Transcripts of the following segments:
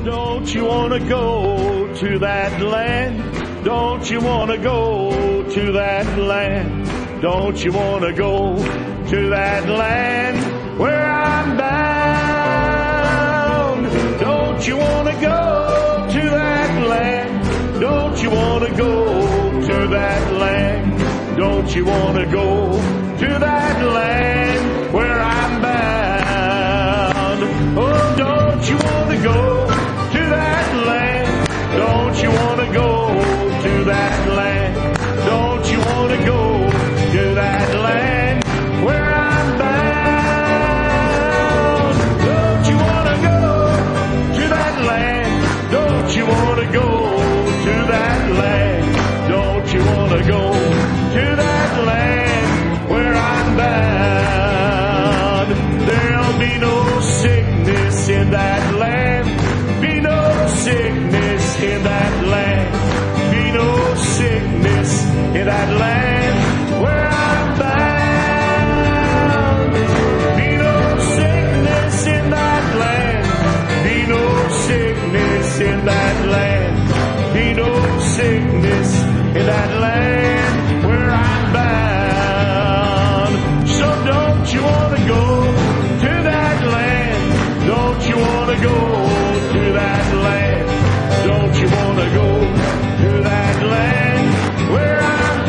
Don't you want to go to that land? Don't you want to go to that land? Don't you want to go to that land where I'm bound? Don't you want to go to that land? Don't you want to go to that land? Don't you want to go to that land where I'm bound? Oh, don't you want to go to that land? Don't you want to go to that land? Don't you want to go to that land where I'm bound? Don't you want to go to that land? Don't you want to go to that land? Don't you want to go to that land where I'm bound? There'll be no sickness in that land. Be no sickness in that land. Be no sickness in that land where I'm bound. Be no sickness in that land. Be no sickness in that land. Be no sickness in that land where I'm bound. So don't you want to go to that land? Don't you want to go to that land? Don't you want to go to that land where I'm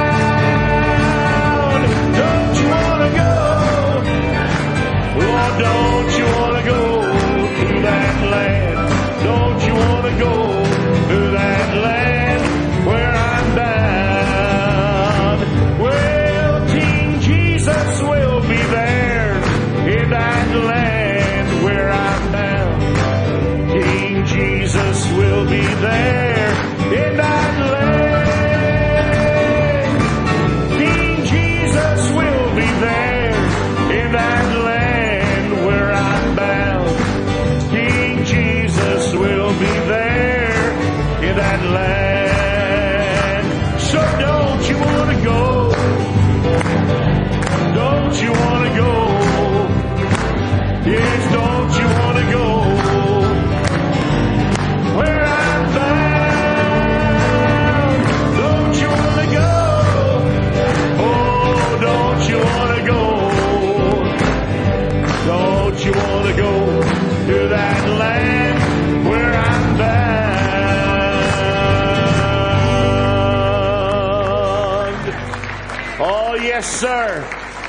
bound? Don't you want to go? Lord, don't you want to go to that land? Don't you want to go to that land where I'm bound? Well, King Jesus will be there in that land where I'm bound. King Jesus will be there in that land. King Jesus will be there in that land where I'm bound. King Jesus will be there in that land. So don't you want to go? Don't you want to go? Yes, don't you want to go where I'm bound? Don't you want to go? Oh, don't you want to go? Don't you want to go to that land where I'm bound? Oh, yes, sir.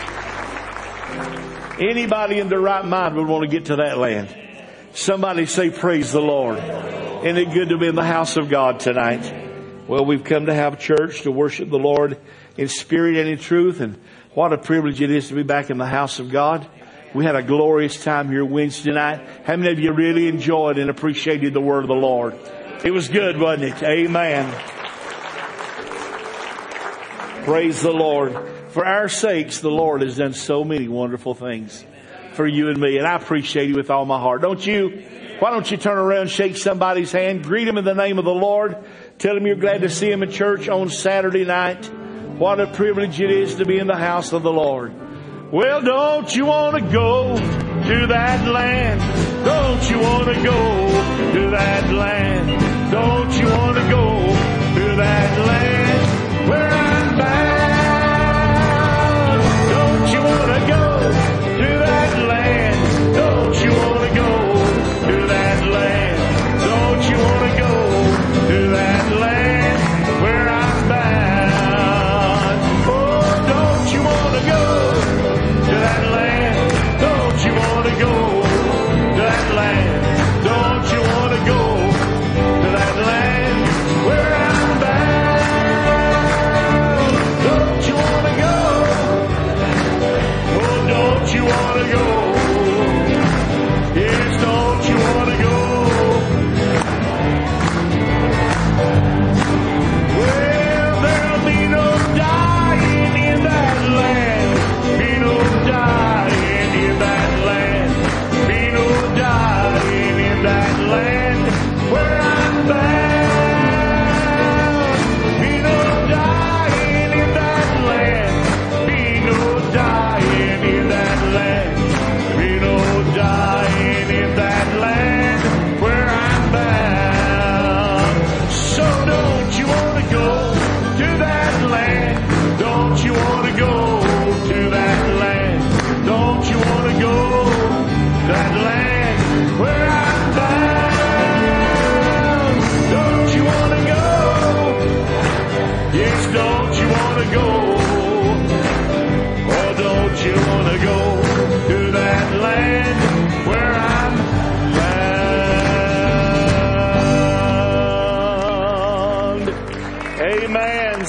Anybody in their right mind would want to get to that land. Somebody say, praise the Lord. Isn't it good to be in the house of God tonight? Well, we've come to have church, to worship the Lord in spirit and in truth. And what a privilege it is to be back in the house of God. We had a glorious time here Wednesday night. How many of you really enjoyed and appreciated the word of the Lord? It was good, wasn't it? Amen. Praise the Lord. For our sakes, the Lord has done so many wonderful things for you and me. And I appreciate you with all my heart. Don't you? Why don't you turn around, shake somebody's hand, greet him in the name of the Lord. Tell him you're glad to see him in church on Saturday night. What a privilege it is to be in the house of the Lord. Well, don't you want to go to that land? Don't you want to go to that land? Don't you want to go to that land where I'm bound? Don't you want to go to that land? Don't you want to go to that land? Don't you want to go to that land where I'm bound? Oh, don't you want to go to that land? Don't you want to go to that land? Don't you want to go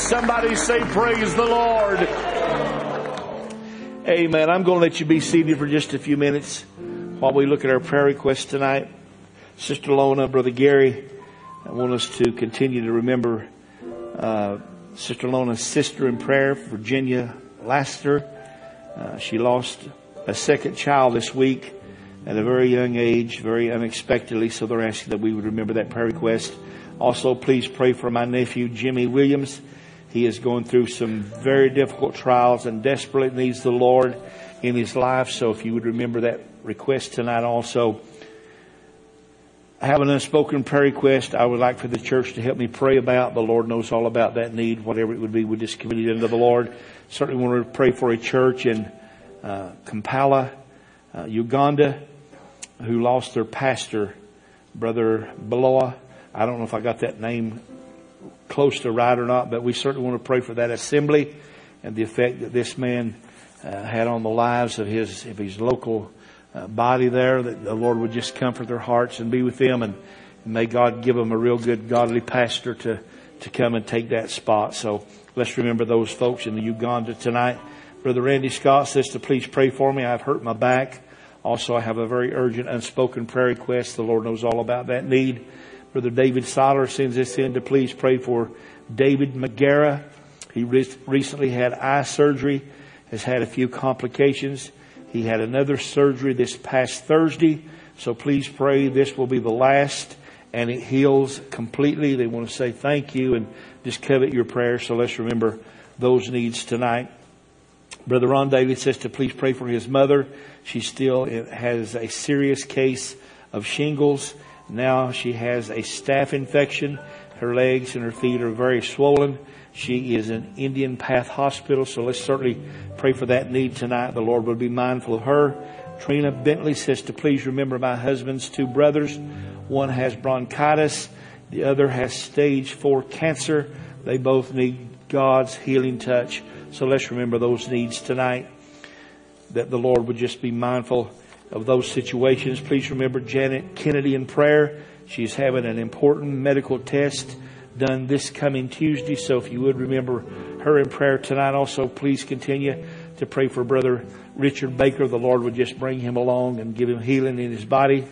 Somebody say, praise the Lord. Amen. I'm going to let you be seated for just a few minutes while we look at our prayer requests tonight. Sister Lona, Brother Gary, I want us to continue to remember Sister Lona's sister in prayer, Virginia Laster. She lost a second child this week at a very young age, very unexpectedly, so they're asking that we would remember that prayer request. Also, please pray for my nephew, Jimmy Williams. He is going through some very difficult trials and desperately needs the Lord in his life. So if you would remember that request tonight also. I have an unspoken prayer request I would like for the church to help me pray about. The Lord knows all about that need. Whatever it would be, we just commit it unto the Lord. Certainly want to pray for a church in Kampala, Uganda, who lost their pastor, Brother Beloa. I don't know if I got that name close to right or not, but we certainly want to pray for that assembly and the effect that this man had on the lives of his local body there, that the Lord would just comfort their hearts and be with them, and may God give them a real good godly pastor to come and take that spot. So let's remember those folks in the Uganda tonight. Brother Randy Scott says to please pray for me. I've hurt my back. Also, I have a very urgent unspoken prayer request. The Lord knows all about that need. Brother David Soller sends this in to please pray for David McGarrah. He recently had eye surgery, has had a few complications. He had another surgery this past Thursday. So please pray this will be the last and it heals completely. They want to say thank you and just covet your prayers. So let's remember those needs tonight. Brother Ron David says to please pray for his mother. She still has a serious case of shingles. Now she has a staph infection. Her legs and her feet are very swollen. She is in Indian Path Hospital, so let's certainly pray for that need tonight. The Lord will be mindful of her. Trina Bentley says to please remember my husband's two brothers. One has bronchitis. The other has stage 4 cancer. They both need God's healing touch. So let's remember those needs tonight, that the Lord would just be mindful of those situations. Please remember Janet Kennedy in prayer. She's having an important medical test done this coming Tuesday. So if you would remember her in prayer tonight. Also, please continue to pray for Brother Richard Baker. The Lord would just bring him along and give him healing in his body.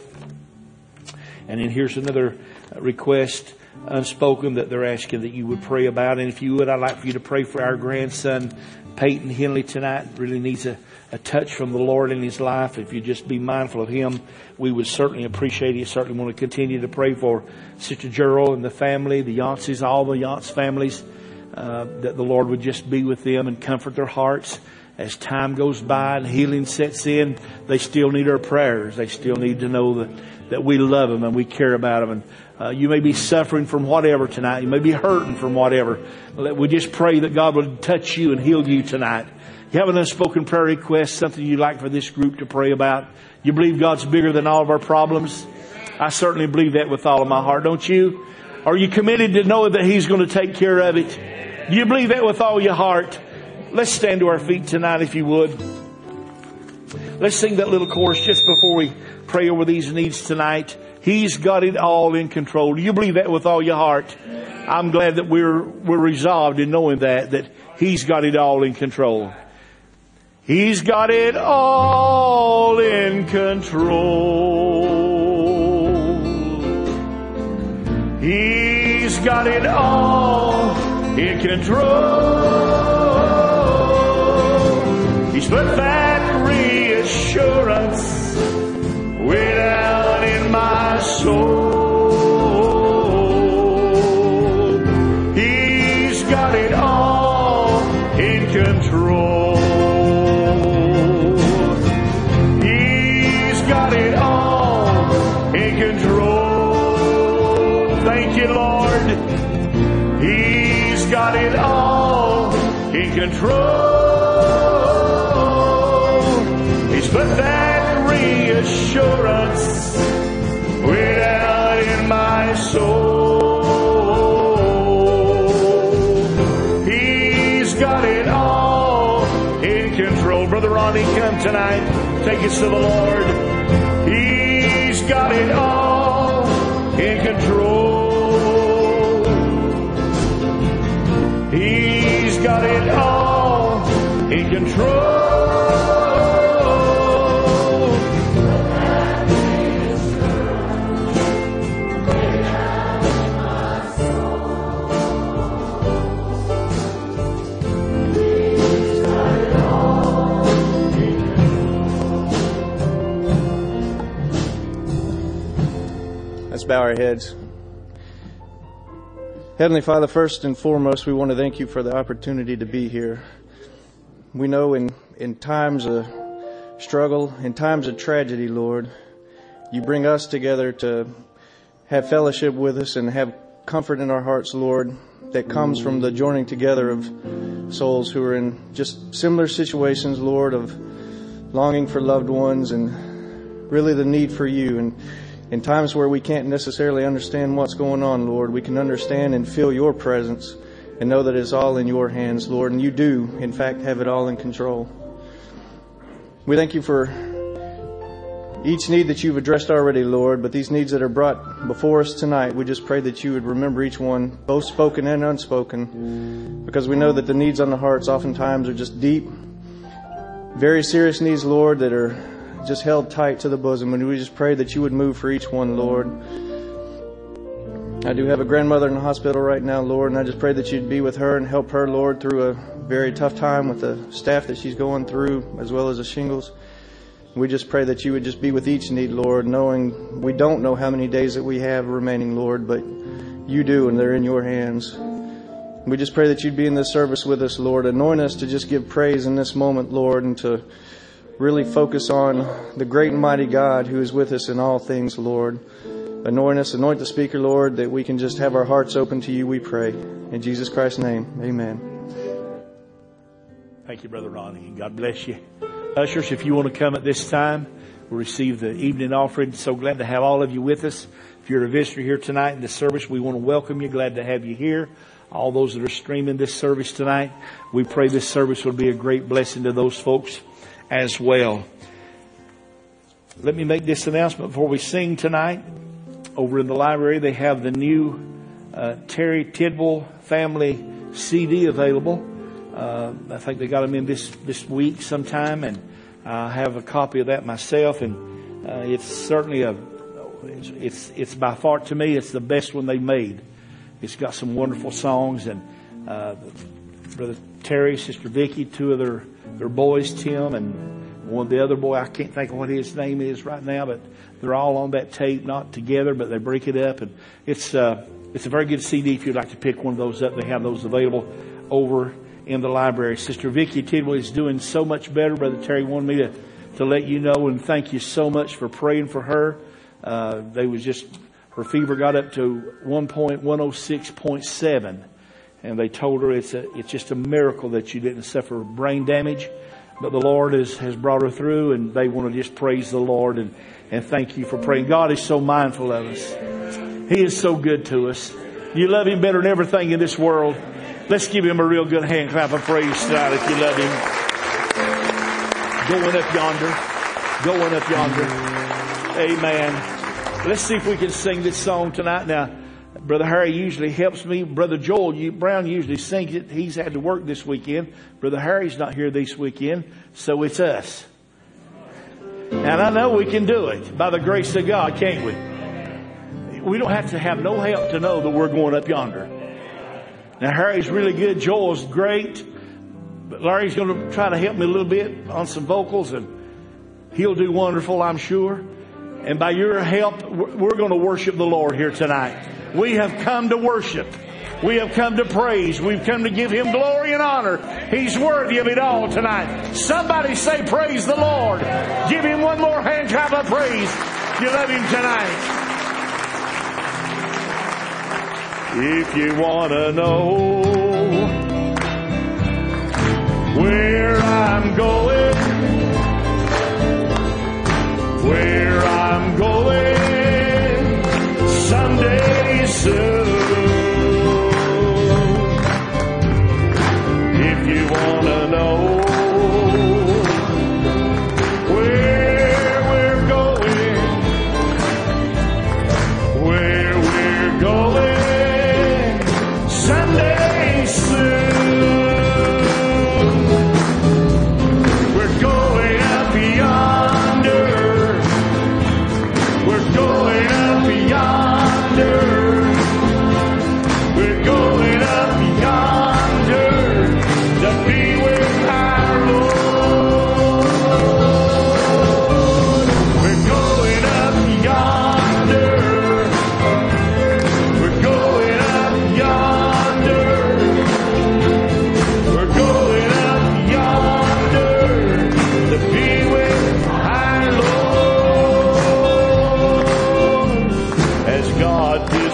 And then here's another request, unspoken, that they're asking that you would pray about. And if you would, I'd like for you to pray for our grandson, Peyton Henley, tonight. Really needs a touch from the Lord in his life. If you just be mindful of him, we would certainly appreciate it. Certainly want to continue to pray for Sister Gerald and the family, the Yancey's, all the Yance families, that the Lord would just be with them and comfort their hearts. As time goes by and healing sets in, they still need our prayers. They still need to know that we love them and we care about them. And you may be suffering from whatever tonight. You may be hurting from whatever. We just pray that God would touch you and heal you tonight. You have an unspoken prayer request, something you'd like for this group to pray about. You believe God's bigger than all of our problems? I certainly believe that with all of my heart, don't you? Are you committed to know that He's going to take care of it? Do you believe that with all your heart? Let's stand to our feet tonight if you would. Let's sing that little chorus just before we pray over these needs tonight. He's got it all in control. Do you believe that with all your heart? I'm glad that we're resolved in knowing that He's got it all in control. He's got it all in control. He's got it all in control. He's put that reassurance way down in my soul. He's got it all in control. Got it all in control. Thank you, Lord. He's got it all in control. He's put that reassurance way down in my soul. He's got it all in control. Brother Ronnie, come tonight. Take us to the Lord. He's got it all in control. Let's bow our heads. Heavenly Father, first and foremost, we want to thank you for the opportunity to be here. We know in times of struggle, in times of tragedy, Lord, you bring us together to have fellowship with us and have comfort in our hearts, Lord, that comes from the joining together of souls who are in just similar situations, Lord, of longing for loved ones and really the need for you. And in times where we can't necessarily understand what's going on, Lord, we can understand and feel your presence and know that it's all in your hands, Lord, and you do, in fact, have it all in control. We thank you for each need that you've addressed already, Lord, but these needs that are brought before us tonight, we just pray that you would remember each one, both spoken and unspoken, because we know that the needs on the hearts oftentimes are just deep, very serious needs, Lord, that are just held tight to the bosom, and we just pray that you would move for each one, Lord. I do have a grandmother in the hospital right now, Lord, and I just pray that you'd be with her and help her, Lord, through a very tough time with the staff that she's going through, as well as the shingles. We just pray that you would just be with each need, Lord, knowing we don't know how many days that we have remaining, Lord, but you do, and they're in your hands. We just pray that you'd be in this service with us, Lord. Anoint us to just give praise in this moment, Lord, and to really focus on the great and mighty God who is with us in all things, Lord. Anoint us, anoint the speaker, Lord, that we can just have our hearts open to you, we pray. In Jesus Christ's name, amen. Thank you, Brother Ronnie. God bless you. Ushers, if you want to come at this time, we'll receive the evening offering. So glad to have all of you with us. If you're a visitor here tonight in this service, we want to welcome you. Glad to have you here. All those that are streaming this service tonight, we pray this service will be a great blessing to those folks as well. Let me make this announcement before we sing tonight. Over in the library, they have the new Terry Tidwell family CD available. I think they got them in this week sometime, and I have a copy of that myself. And it's certainly it's by far, to me, it's the best one they made. It's got some wonderful songs, and Brother Terry, Sister Vicky, two of their boys, Tim, and one of the other boy, I can't think of what his name is right now, but they're all on that tape, not together, but they break it up, and it's a very good CD if you'd like to pick one of those up. They have those available over in the library. Sister Vicky Tidwell is doing so much better. Brother Terry wanted me to let you know and thank you so much for praying for her. Her fever got up to 106.7, and they told her it's just a miracle that she didn't suffer brain damage. But the Lord has brought her through, and they want to just praise the Lord and thank you for praying. God is so mindful of us. He is so good to us. You love Him better than everything in this world. Let's give Him a real good hand clap of praise tonight if you love Him. Going up yonder. Going up yonder. Amen. Let's see if we can sing this song tonight. Now, Brother Harry usually helps me. Brother Joel Brown usually sings it. He's had to work this weekend. Brother Harry's not here this weekend, so it's us. And I know we can do it by the grace of God, can't we? We don't have to have no help to know that we're going up yonder. Now, Harry's really good. Joel's great. But Larry's going to try to help me a little bit on some vocals, and he'll do wonderful, I'm sure. And by your help, we're going to worship the Lord here tonight. We have come to worship. We have come to praise. We've come to give Him glory and honor. He's worthy of it all tonight. Somebody say, praise the Lord. Give Him one more hand clap of praise. You love Him tonight. If you want to know where I'm going, where I'm going someday soon. If you want to know where we're going, where we're going someday soon.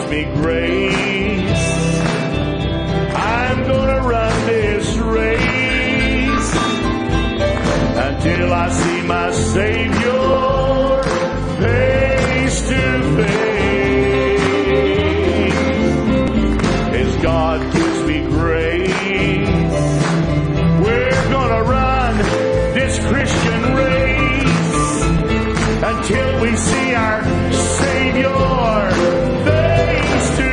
me grace. I'm gonna run this race until I see my Savior face to face. As God gives me grace, we're gonna run this Christian race until we see our Savior face to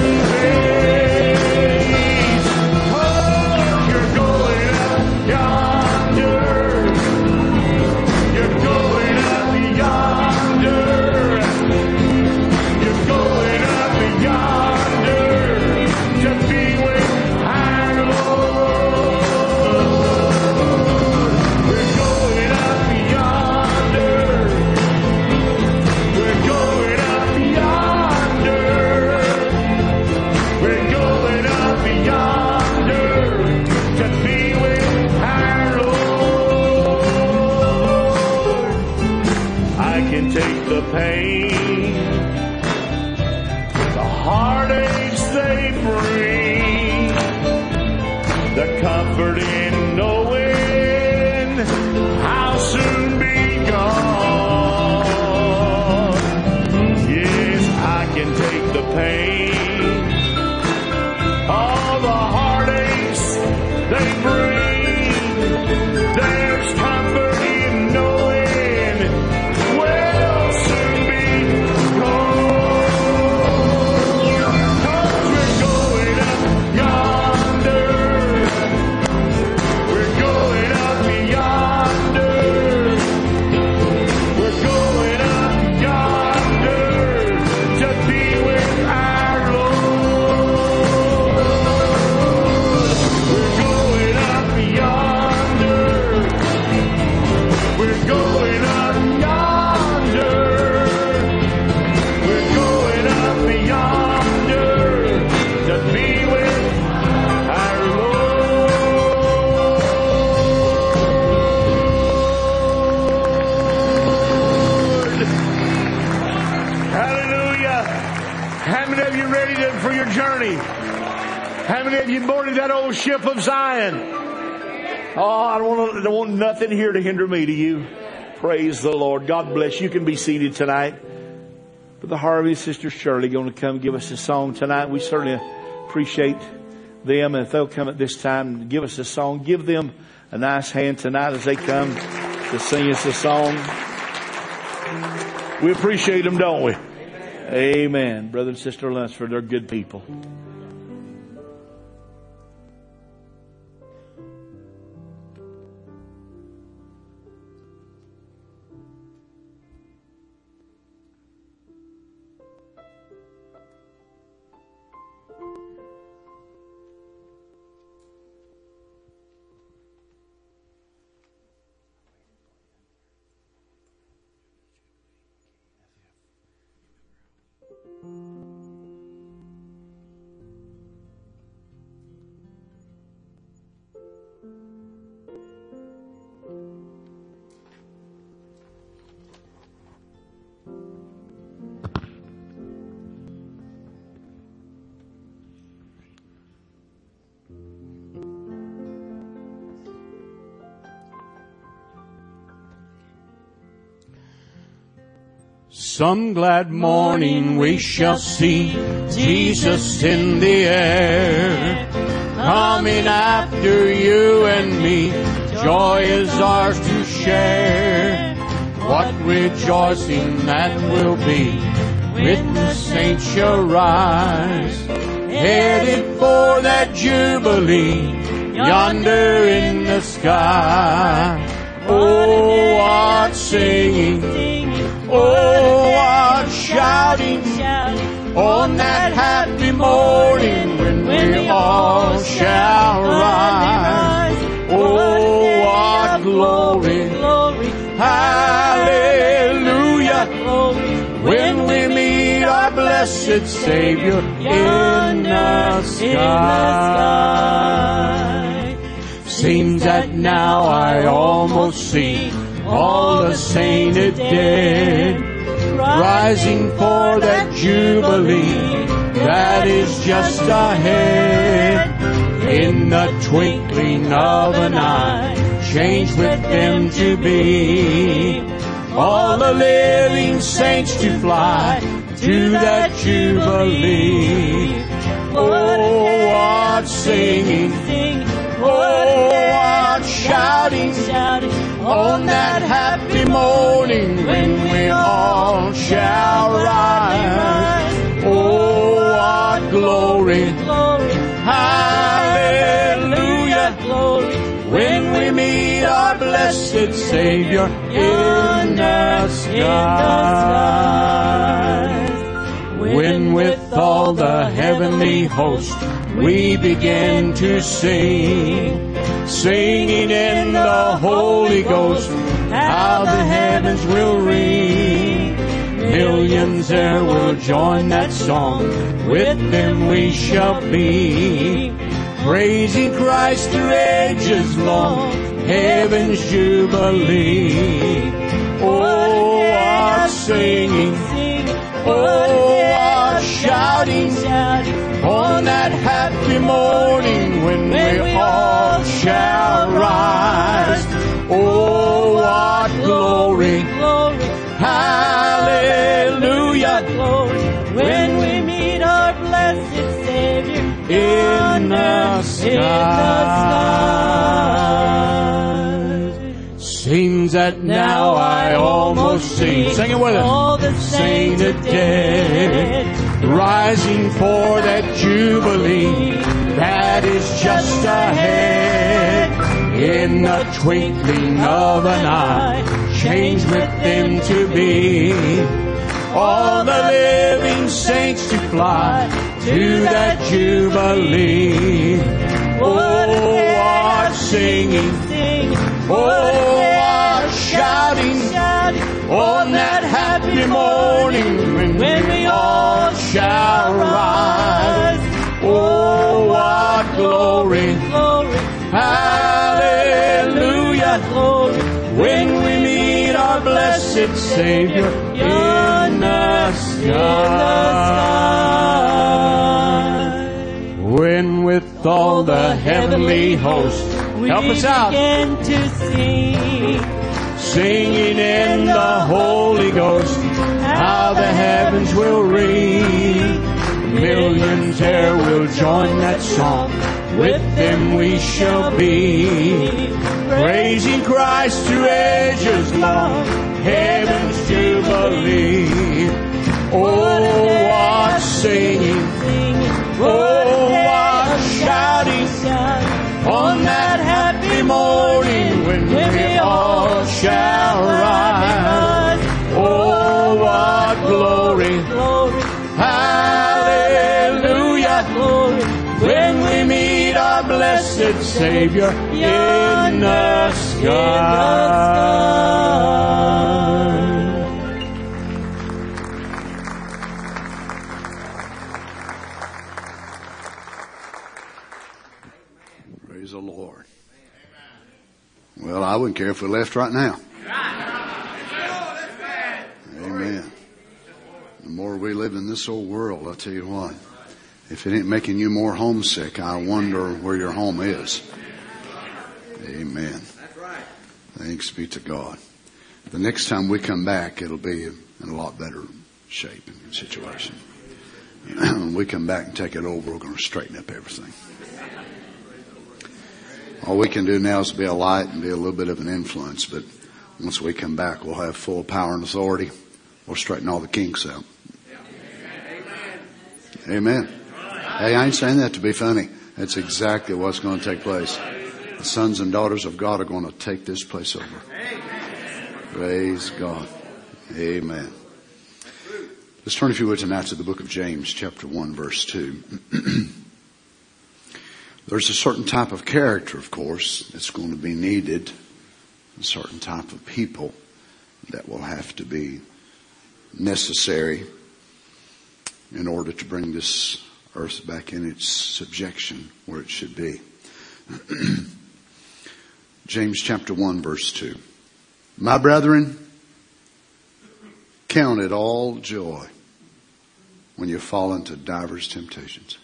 face. Oh, you're going up yonder. You're going up yonder. You're going up yonder to be with our Lord. We're going up yonder. We're going up yonder. We're going up yonder to be with our Lord. I can take the pain, the heartaches they bring, the comfort in knowing I'll soon be gone. Yes, I can take the pain, all the heartaches they bring. There's comfort in knowing we'll soon be gone. 'Cause we're going up yonder. We're going up yonder. We're going up yonder to be with our Lord. We're going up yonder. We're going up yonder. We're going up yonder to be with our Lord. Hallelujah. How many of you ready for your journey? How many of you boarded that old ship of Zion? Oh, I don't want nothing here to hinder me to you. Praise the Lord. God bless. You can be seated tonight. Brother Harvey, Sister Shirley going to come give us a song tonight. We certainly appreciate them. And if they'll come at this time and give us a song, give them a nice hand tonight as they come to sing us a song. We appreciate them, don't we? Amen. Brother and Sister Lunsford, they're good people. Some glad morning we shall see Jesus in the air, coming after you and me. Joy is ours to share. What rejoicing that will be when the saints shall rise, headed for that jubilee yonder in the sky. Oh, what singing, oh, what shouting on that happy morning when we all shall rise. Oh, what glory, hallelujah, when we meet our blessed Savior in the sky. Seems that now I almost see all the sainted dead, rising for that jubilee is just ahead. In the twinkling of an eye, change with them to be. All the living saints to fly to that jubilee. Oh, what singing, oh, what shouting, on that happy morning when we all shall rise. Oh, what glory, hallelujah, when we meet our blessed Savior in the skies. When with all the heavenly host we begin to sing, singing in the Holy Ghost, how the heavens will ring. Millions there will join that song, with them we shall be, praising Christ through ages long, heaven's jubilee. Oh, what singing, oh, what shouting, on that happy morning when we all shall rise. Oh, what glory, hallelujah, when we meet our blessed Savior in the skies. Seems that now I almost see, sing it with us, all the sainted dead, rising for that jubilee that is just ahead. In the twinkling of an eye, change with them to be. All the living saints to fly to that jubilee. Oh, what singing, oh, what shouting, on that happy morning when we all shall rise. Oh, what glory, hallelujah, when we meet our blessed Savior in the sky. When with all the heavenly host, help us out, to sing, singing in the Holy Ghost, how the heavens will ring. Millions there will join that song, with them we shall be, praising Christ through ages long, heaven's jubilee. Oh, what singing, oh, what shouting, on that happy morning when we all shall rise. Oh, what glory, hallelujah, when we meet our blessed Savior in the sky. Praise the Lord. Well, I wouldn't care if we left right now. Amen. The more we live in this old world, I'll tell you what, if it ain't making you more homesick, I wonder where your home is. Amen. Thanks be to God. The next time we come back, it'll be in a lot better shape and situation. When we come back and take it over, we're going to straighten up everything. All we can do now is be a light and be a little bit of an influence, but once we come back, we'll have full power and authority. We'll straighten all the kinks out. Amen. Hey, I ain't saying that to be funny. That's exactly what's going to take place. The sons and daughters of God are going to take this place over. Praise God. Amen. Let's turn, if you would, tonight to the book of James, chapter 1, verse 2. There's a certain type of character, of course, that's going to be needed. A certain type of people that will have to be necessary in order to bring this earth back in its subjection where it should be. James chapter 1, verse 2. My brethren, count it all joy when you fall into divers temptations.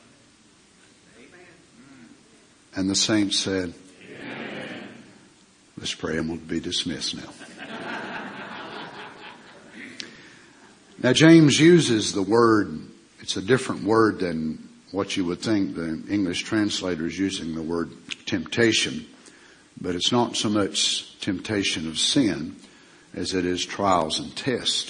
And the saints said, Amen. Let's pray and we'll be dismissed now. Now James uses the word, it's a different word than what you would think the English translator is using the word temptation. But it's not so much temptation of sin as it is trials and tests.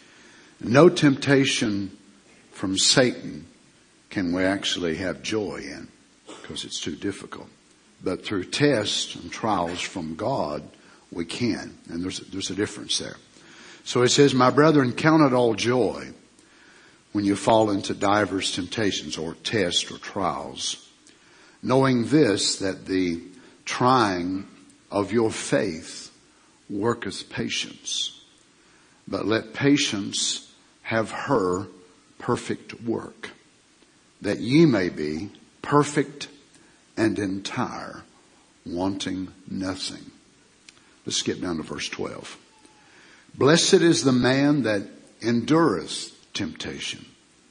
No temptation from Satan can we actually have joy in because it's too difficult. But through tests and trials from God, we can. And there's a difference there. So it says, my brethren, count it all joy when you fall into divers temptations or tests or trials, knowing this, that the trying of your faith worketh patience. But let patience have her perfect work, that ye may be perfect and entire, wanting nothing. Let's skip down to verse 12. Blessed is the man that endureth temptation,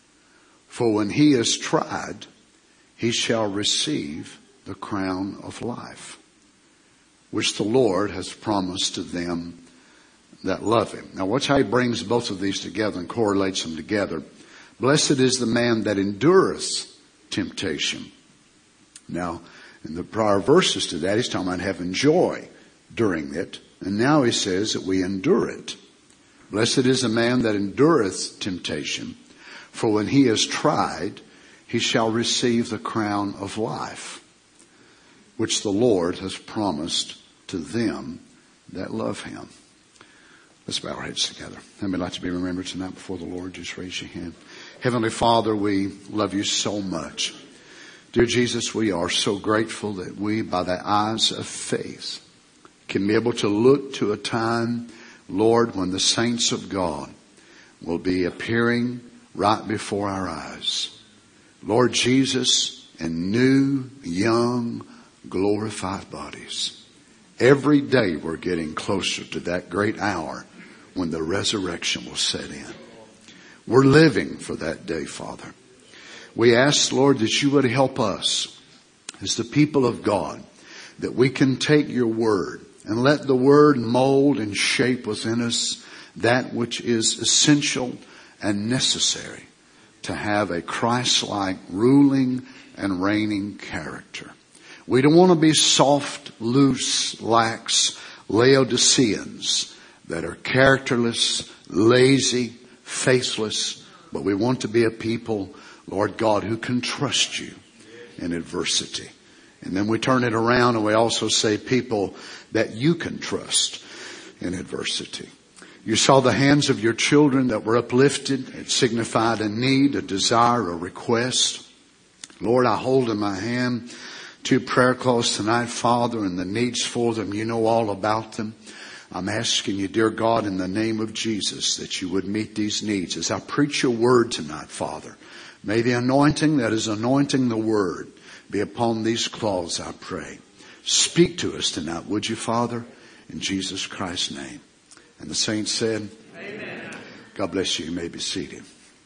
for when he is tried, he shall receive the crown of life, which the Lord has promised to them that love him. Now watch how he brings both of these together and correlates them together. Blessed is the man that endureth temptation. Now, in the prior verses to that, he's talking about having joy during it. And now he says that we endure it. Blessed is the man that endureth temptation, for when he is tried, he shall receive the crown of life, which the Lord has promised to them that love him. Let's bow our heads together. Anybody like to be remembered tonight before the Lord? Just raise your hand. Heavenly Father, we love you so much. Dear Jesus, we are so grateful that we, by the eyes of faith, can be able to look to a time, Lord, when the saints of God will be appearing right before our eyes. Lord Jesus, in new, young, glorified bodies. Every day we're getting closer to that great hour when the resurrection will set in. We're living for that day, Father. We ask, Lord, that you would help us as the people of God, that we can take your word and let the word mold and shape within us that which is essential and necessary to have a Christ-like ruling and reigning character. We don't want to be soft, loose, lax Laodiceans that are characterless, lazy, faithless, but we want to be a people, Lord God, who can trust you in adversity. And then we turn it around and we also say people that you can trust in adversity. You saw the hands of your children that were uplifted. It signified a need, a desire, a request. Lord, I hold in my hand 2 prayer calls tonight, Father, and the needs for them. You know all about them. I'm asking you, dear God, in the name of Jesus, that you would meet these needs. As I preach your word tonight, Father, may the anointing that is anointing the word be upon these cloths, I pray. Speak to us tonight, would you, Father, in Jesus Christ's name. And the saints said, Amen. God bless you. You may be seated.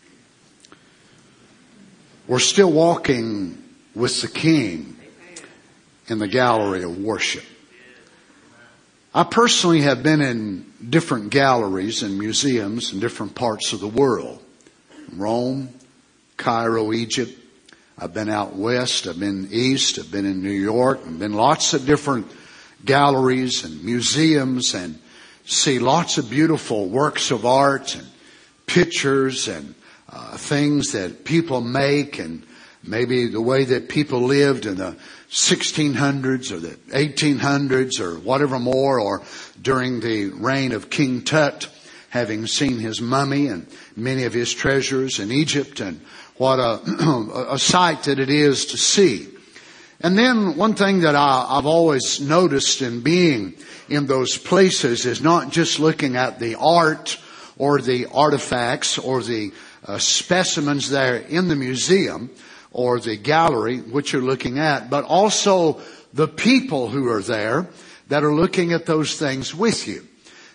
We're still walking with the King in the gallery of worship. I personally have been in different galleries and museums in different parts of the world. Rome, Cairo, Egypt. I've been out west. I've been east. I've been in New York. I've been lots of different galleries and museums and see lots of beautiful works of art and pictures and things that people make, and maybe the way that people lived in the 1600s or the 1800s or whatever more, or during the reign of King Tut, having seen his mummy and many of his treasures in Egypt, and what a sight that it is to see. And then one thing that I've always noticed in being in those places is not just looking at the art or the artifacts or the specimens there in the museum or the gallery which you're looking at, but also the people who are there that are looking at those things with you.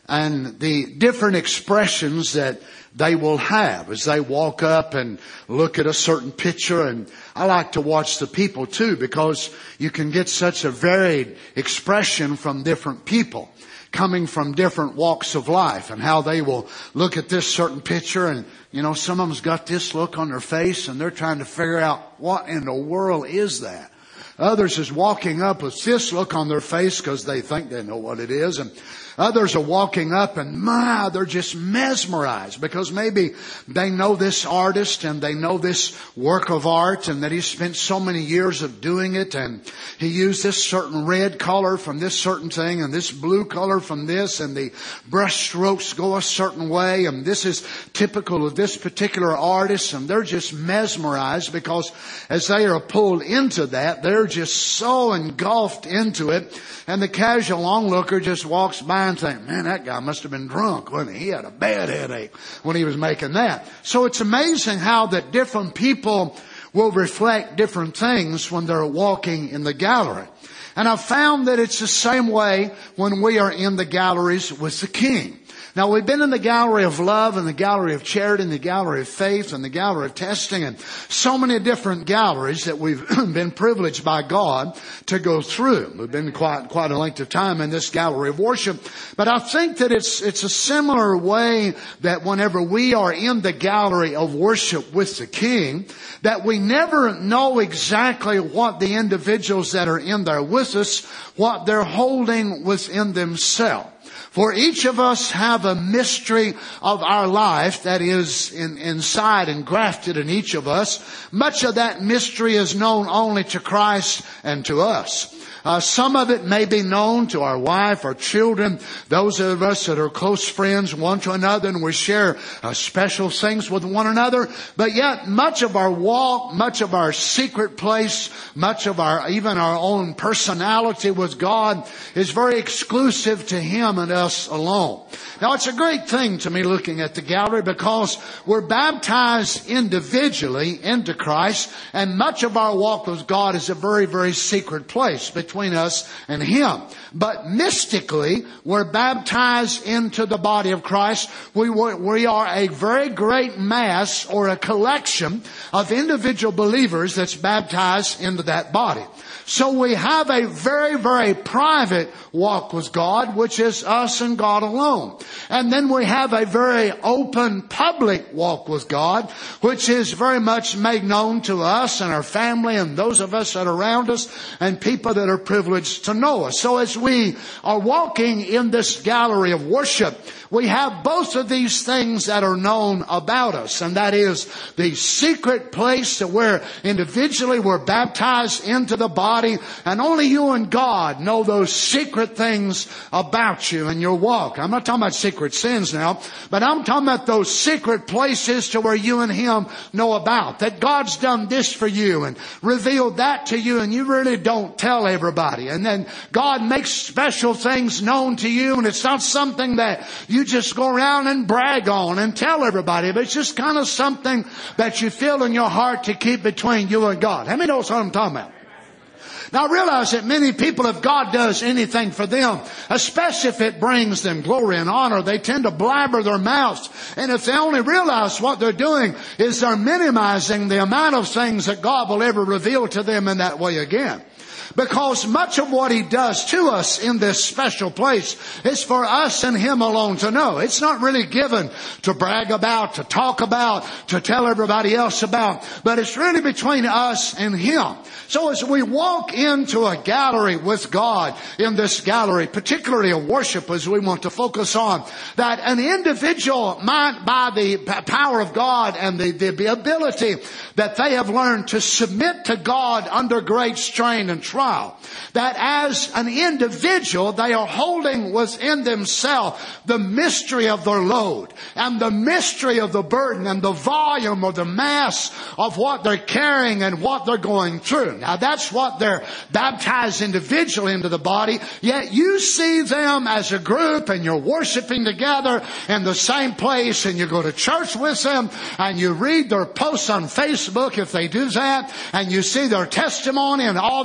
and the different expressions that they will have as they walk up and look at a certain picture. And I like to watch the people too, because you can get such a varied expression from different people, coming from different walks of life, and how they will look at this certain picture, and some of them's got this look on their face and they're trying to figure out what in the world is that. Others is walking up with this look on their face because they think they know what it is. And others are walking up and they're just mesmerized because maybe they know this artist and they know this work of art, and that he spent so many years of doing it, and he used this certain red color from this certain thing and this blue color from this, and the brush strokes go a certain way, and this is typical of this particular artist, and they're just mesmerized because as they are pulled into that, they're just so engulfed into it. And the casual onlooker just walks by and thinks, man, that guy must have been drunk, wasn't he? He had a bad headache when he was making that. So it's amazing how that different people will reflect different things when they're walking in the gallery. And I've found that it's the same way when we are in the galleries with the King. Now, we've been in the gallery of love and the gallery of charity and the gallery of faith and the gallery of testing, and so many different galleries that we've been privileged by God to go through. We've been quite a length of time in this gallery of worship. But I think that it's a similar way that whenever we are in the gallery of worship with the King, that we never know exactly what the individuals that are in there with us, what they're holding within themselves. For each of us have a mystery of our life that is inside and grafted in each of us. Much of that mystery is known only to Christ and to us. Some of it may be known to our wife, our children, those of us that are close friends one to another, and we share special things with one another. But yet much of our walk, much of our secret place, much of even our own personality with God is very exclusive to Him and us alone. Now, it's a great thing to me looking at the gallery, because we're baptized individually into Christ, and much of our walk with God is a very, very secret place between us and Him. But mystically, we're baptized into the body of Christ. We are a very great mass, or a collection of individual believers that's baptized into that body. So we have a very, very private walk with God, which is us and God alone. And then we have a very open public walk with God, which is very much made known to us and our family and those of us that are around us and people that are privileged to know us. So as we are walking in this gallery of worship, we have both of these things that are known about us, and that is the secret place that where individually we're baptized into the body, and only you and God know those secret things about you and your walk. I'm not talking about secret sins now, but I'm talking about those secret places to where you and Him know about. That God's done this for you and revealed that to you, and you really don't tell everybody. And then God makes special things known to you, and it's not something that you just go around and brag on and tell everybody, but it's just kind of something that you feel in your heart to keep between you and God. How many know what I'm talking about? Now realize that many people, if God does anything for them, especially if it brings them glory and honor, they tend to blabber their mouths. And if they only realize what they're doing is they're minimizing the amount of things that God will ever reveal to them in that way again. Because much of what He does to us in this special place is for us and Him alone to know. It's not really given to brag about, to talk about, to tell everybody else about, but it's really between us and Him. So as we walk into a gallery with God, in this gallery, particularly a worship, as we want to focus on, that an individual might, by the power of God and the ability that they have learned to submit to God under great strain and trial, that as an individual they are holding within themselves the mystery of their load and the mystery of the burden and the volume or the mass of what they're carrying and what they're going through. Now that's what they're baptized individually into the body, yet you see them as a group and you're worshiping together in the same place, and you go to church with them and you read their posts on Facebook if they do that, and you see their testimony and all that they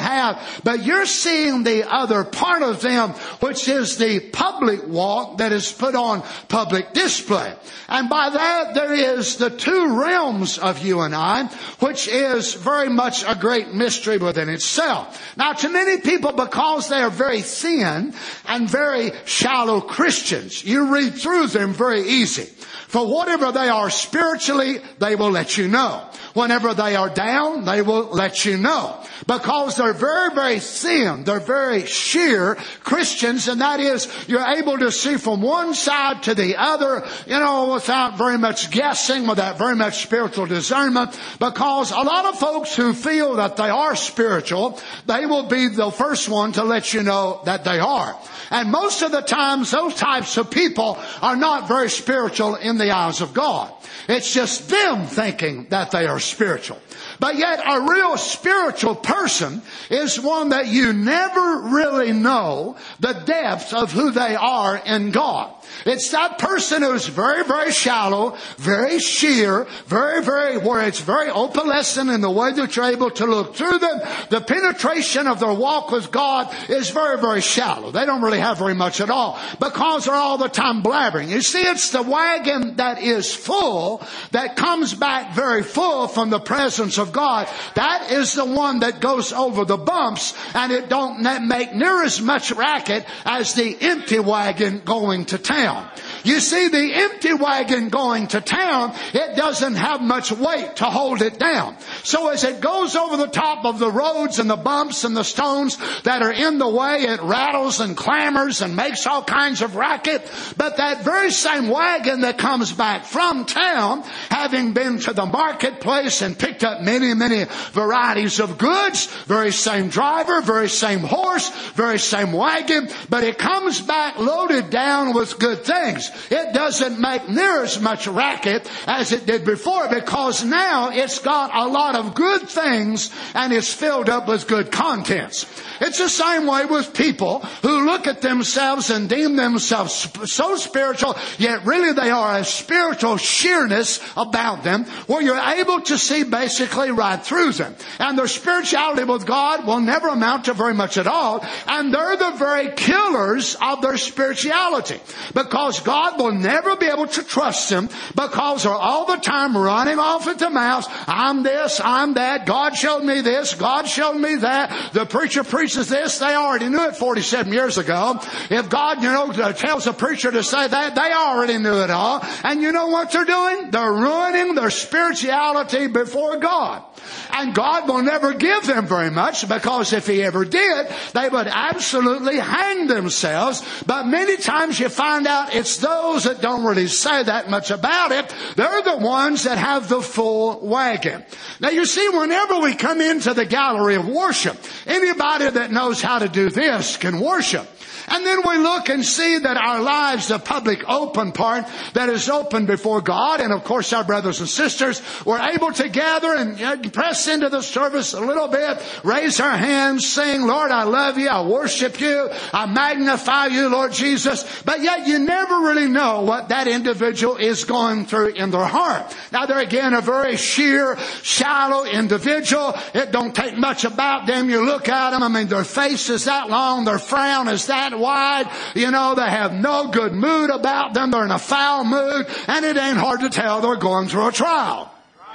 have, but you're seeing the other part of them, which is the public walk that is put on public display. And by that, there is the two realms of you and I, which is very much a great mystery within itself. Now, to many people, because they are very thin and very shallow Christians, you read through them very easy. For whatever they are spiritually, they will let you know. Whenever they are down, they will let you know. Because they're very, very thin. They're very sheer Christians. And that is, you're able to see from one side to the other, without very much guessing, without very much spiritual discernment. Because a lot of folks who feel that they are spiritual, they will be the first one to let you know that they are. And most of the times, those types of people are not very spiritual in the eyes of God. It's just them thinking that they are spiritual. But yet a real spiritual person is one that you never really know the depth of who they are in God. It's that person who's very, very shallow, very sheer, where it's very opalescent in the way that you're able to look through them. The penetration of their walk with God is very, very shallow. They don't really have very much at all because they're all the time blabbering. You see, it's the wagon that is full that comes back very full from the presence of God. That is the one that goes over the bumps, and it don't make near as much racket as the empty wagon going to town. You see, the empty wagon going to town, it doesn't have much weight to hold it down. So as it goes over the top of the roads and the bumps and the stones that are in the way, it rattles and clamors and makes all kinds of racket. But that very same wagon that comes back from town, having been to the marketplace and picked up many, many varieties of goods, very same driver, very same horse, very same wagon, but it comes back loaded down with good things. It doesn't make near as much racket as it did before, because now it's got a lot of good things and it's filled up with good contents. It's the same way with people who look at themselves and deem themselves so spiritual, yet really they are a spiritual sheerness about them, where you're able to see basically right through them. And their spirituality with God will never amount to very much at all. And they're the very killers of their spirituality, because God will never be able to trust them, because they're all the time running off at the mouth. I'm this, I'm that. God showed me this. God showed me that. The preacher preaches this. They already knew it 47 years ago. If God, tells a preacher to say that, they already knew it all. And you know what they're doing? They're ruining their spirituality before God. And God will never give them very much, because if He ever did, they would absolutely hang themselves. But many times you find out it's those that don't really say that much about it. They're the ones that have the full wagon. Now you see, whenever we come into the gallery of worship, anybody that knows how to do this can worship. And then we look and see that our lives, the public open part that is open before God, and of course our brothers and sisters were able to gather and press into the service a little bit, raise our hands, sing, Lord, I love you, I worship you, I magnify you, Lord Jesus. But yet you never really know what that individual is going through in their heart. Now they're again a very sheer, shallow individual. It don't take much about them. You look at them, their face is that long, their frown is that wide. They have no good mood about them. They're in a foul mood, and it ain't hard to tell they're going through a trial.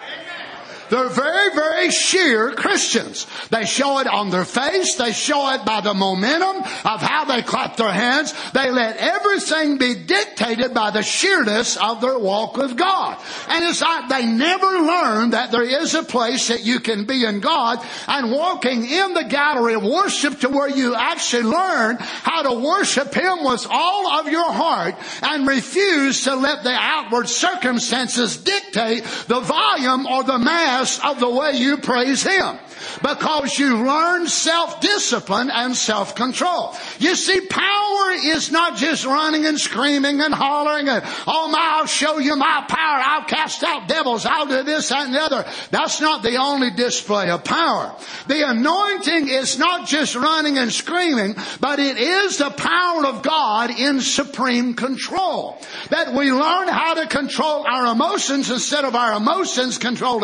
They're very, very sheer Christians. They show it on their face. They show it by the momentum of how they clap their hands. They let everything be dictated by the sheerness of their walk with God. And it's like they never learn that there is a place that you can be in God, and walking in the gallery of worship to where you actually learn how to worship Him with all of your heart and refuse to let the outward circumstances dictate the volume or the mass of the way you praise Him. Because you learn self-discipline and self-control. You see, power is not just running and screaming and hollering and, I'll show you my power. I'll cast out devils. I'll do this, that, and the other. That's not the only display of power. The anointing is not just running and screaming, but it is the power of God in supreme control. That we learn how to control our emotions instead of our emotions controlling us.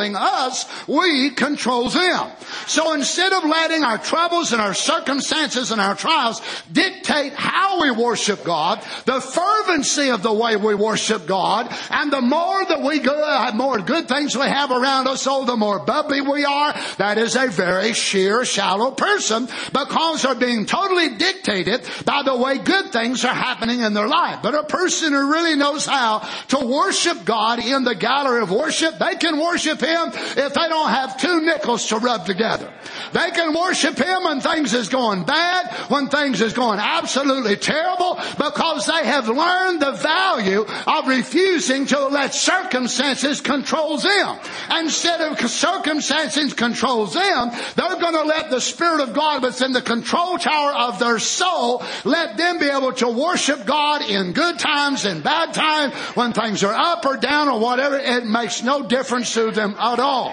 us, we control them. So instead of letting our troubles and our circumstances and our trials dictate how we worship God, the fervency of the way we worship God, and the more that we go, more good things we have around us, so the more bubbly we are, that is a very sheer, shallow person, because they're being totally dictated by the way good things are happening in their life. But a person who really knows how to worship God in the gallery of worship, they can worship Him if they don't have two nickels to rub together. They can worship Him when things is going bad, when things is going absolutely terrible, because they have learned the value of refusing to let circumstances control them. Instead of circumstances control them, they're going to let the Spirit of God within the control tower of their soul, let them be able to worship God in good times and bad times, when things are up or down or whatever. It makes no difference to them at all.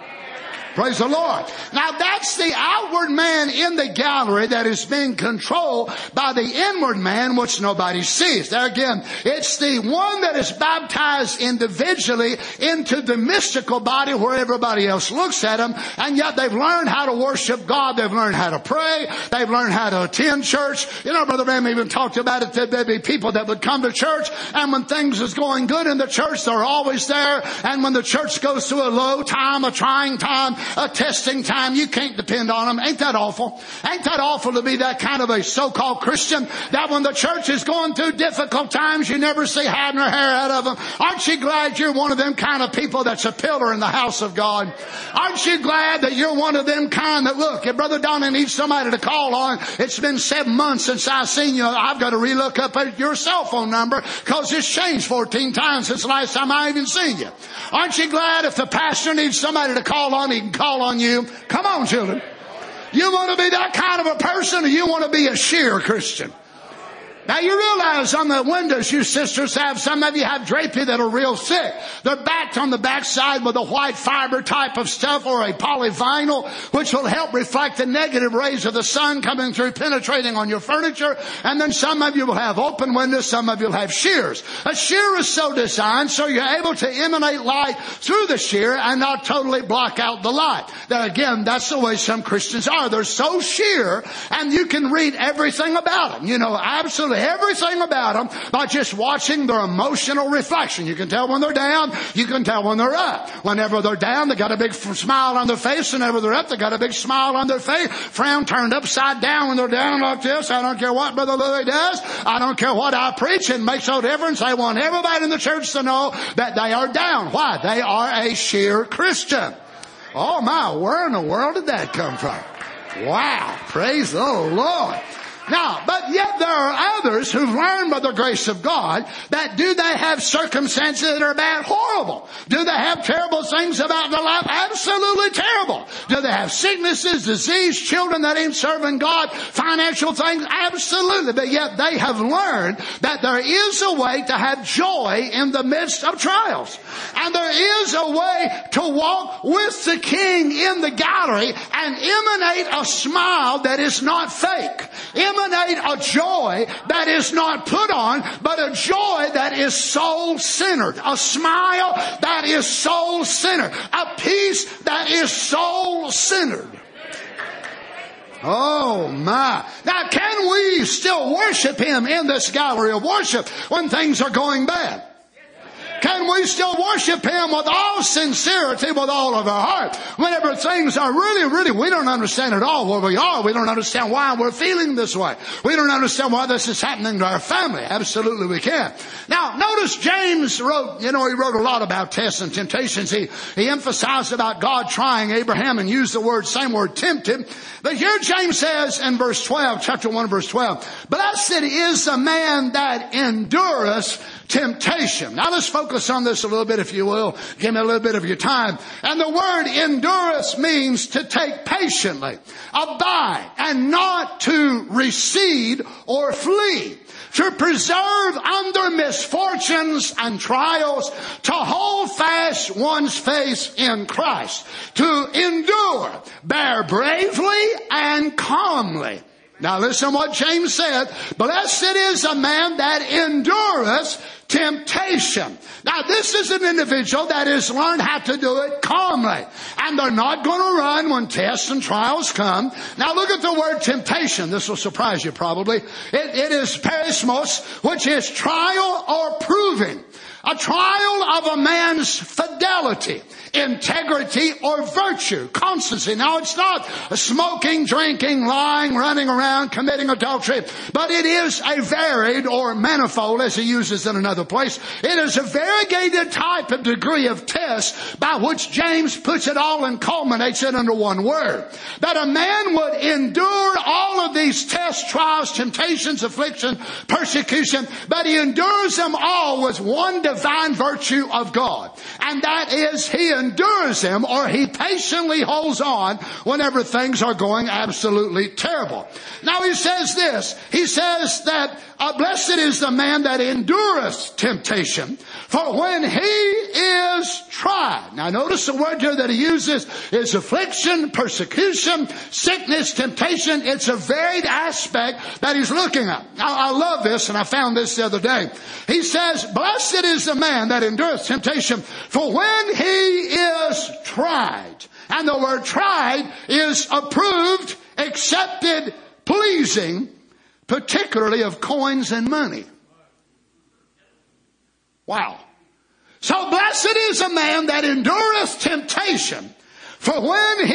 Praise the Lord. Now that's the outward man in the gallery that is being controlled by the inward man, which nobody sees. There again, it's the one that is baptized individually into the mystical body where everybody else looks at them, and yet they've learned how to worship God. They've learned how to pray. They've learned how to attend church. You know, Brother Ram even talked about it, that there'd be people that would come to church, and when things is going good in the church, they're always there. And when the church goes through a low time, a trying time, a testing time, you can't depend on them. Ain't that awful? Ain't that awful to be that kind of a so-called Christian, that when the church is going through difficult times, you never see hide nor hair out of them? Aren't you glad you're one of them kind of people that's a pillar in the house of God? Aren't you glad that you're one of them kind that, look, if Brother Donnie needs somebody to call on, it's been 7 months since I've seen you, I've got to relook up your cell phone number because it's changed 14 times since the last time I even seen you. Aren't you glad if the pastor needs somebody to call on, he can call on you? Come on, children. You want to be that kind of a person, or you want to be a sheer Christian? Now you realize on the windows you sisters have, some of you have drapery that are real thick. They're backed on the backside with a white fiber type of stuff or a polyvinyl, which will help reflect the negative rays of the sun coming through, penetrating on your furniture. And then some of you will have open windows, some of you will have shears. A shear is so designed so you're able to emanate light through the shear and not totally block out the light. Now again, that's the way some Christians are. They're so sheer, and you can read everything about them. You know, absolutely everything about them by just watching their emotional reflection. You can tell when they're down. You can tell when they're up. Whenever they're down, they got a big smile on their face. Whenever they're up, they got a big smile on their face. Frown turned upside down when they're down like this. I don't care what Brother Louis does. I don't care what I preach. It makes no difference. They want everybody in the church to know that they are down. Why? They are a sheer Christian. Oh my, where in the world did that come from? Wow. Praise the Lord. Now, but yet there are others who've learned by the grace of God that do they have circumstances that are bad? Horrible. Do they have terrible things about their life? Absolutely terrible. Do they have sicknesses, disease, children that ain't serving God, financial things? Absolutely. But yet they have learned that there is a way to have joy in the midst of trials. And there is a way to walk with the King in the gallery and emanate a smile that is not fake. Emanate a joy that is not put on, but a joy that is soul-centered. A smile that is soul-centered. A peace that is soul-centered. Oh my. Now can we still worship Him in this gallery of worship when things are going bad? Can we still worship Him with all sincerity, with all of our heart? Whenever things are really, we don't understand at all where we are. We don't understand why we're feeling this way. We don't understand why this is happening to our family. Absolutely we can. Now, notice James wrote, he wrote a lot about tests and temptations. He emphasized about God trying Abraham and used the same word, tempt him. But here James says in verse 12, chapter 1, verse 12, blessed is the man that endureth temptation. Now let's focus on this a little bit, if you will. Give me a little bit of your time. And the word endureth means to take patiently, abide, and not to recede or flee. To preserve under misfortunes and trials, to hold fast one's faith in Christ, to endure, bear bravely and calmly. Now listen to what James said. Blessed is a man that endureth temptation. Now this is an individual that has learned how to do it calmly. And they're not going to run when tests and trials come. Now look at the word temptation. This will surprise you probably. It is perismos, which is trial or proving. A trial of a man's fidelity, integrity, or virtue, constancy. Now it's not smoking, drinking, lying, running around, committing adultery, but it is a varied or manifold, as he uses in another place. It is a variegated type of degree of test by which James puts it all and culminates it under one word. That a man would endure all of these tests, trials, temptations, affliction, persecution, but he endures them all with one divine virtue of God. And that is, he endures them, or he patiently holds on whenever things are going absolutely terrible. Now he says this. He says that blessed is the man that endureth temptation, for when he is tried. Now notice the word here that he uses is affliction, persecution, sickness, temptation. It's a varied aspect that he's looking at. Now I love this, and I found this the other day. He says, blessed is the man that endureth temptation, for when he is tried. And the word tried is approved, accepted, pleasing, particularly of coins and money. Wow. So blessed is a man that endureth temptation, for when he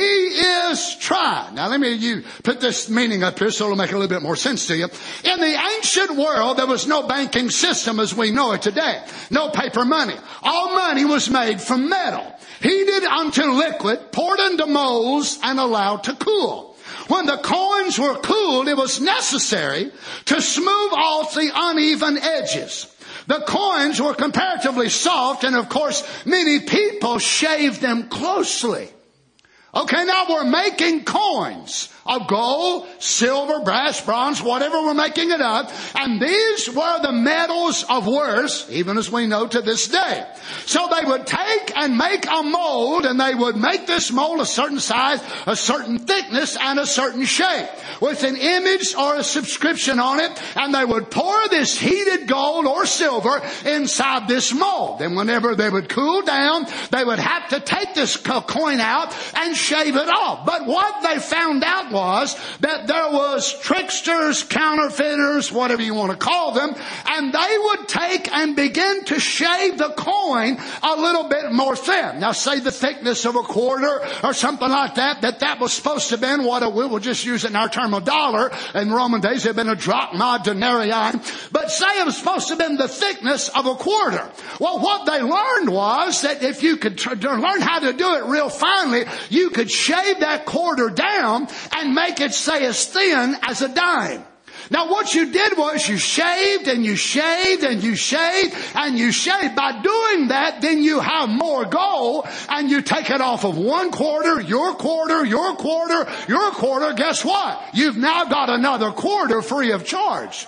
is tried. Now let me put this meaning up here so it'll make a little bit more sense to you. In the ancient world, there was no banking system as we know it today. No paper money. All money was made from metal, heated unto liquid, poured into molds, and allowed to cool. When the coins were cooled, it was necessary to smooth off the uneven edges. The coins were comparatively soft, and of course, many people shaved them closely. Okay, now we're making coins of gold, silver, brass, bronze, whatever we're making it of. And these were the metals of worth, even as we know to this day. So they would take and make a mold, and they would make this mold a certain size, a certain thickness, and a certain shape, with an image or a subscription on it. And they would pour this heated gold or silver inside this mold. Then whenever they would cool down, they would have to take this coin out and shave it off. But what they found out was that there was tricksters, counterfeiters, whatever you want to call them, and they would take and begin to shave the coin a little bit more thin. Now say the thickness of a quarter or something like that, that was supposed to have been what we will just use it in our term of dollar. In Roman days it had been a drachma, denarii. But say it was supposed to have been the thickness of a quarter. Well, what they learned was that if you could learn how to do it real finely, you could shave that quarter down and make it, say, as thin as a dime. Now what you did was you shaved and you shaved and you shaved and you shaved. By doing that, then you have more gold, and you take it off of one quarter, your quarter, your quarter, your quarter. Guess what? You've now got another quarter free of charge.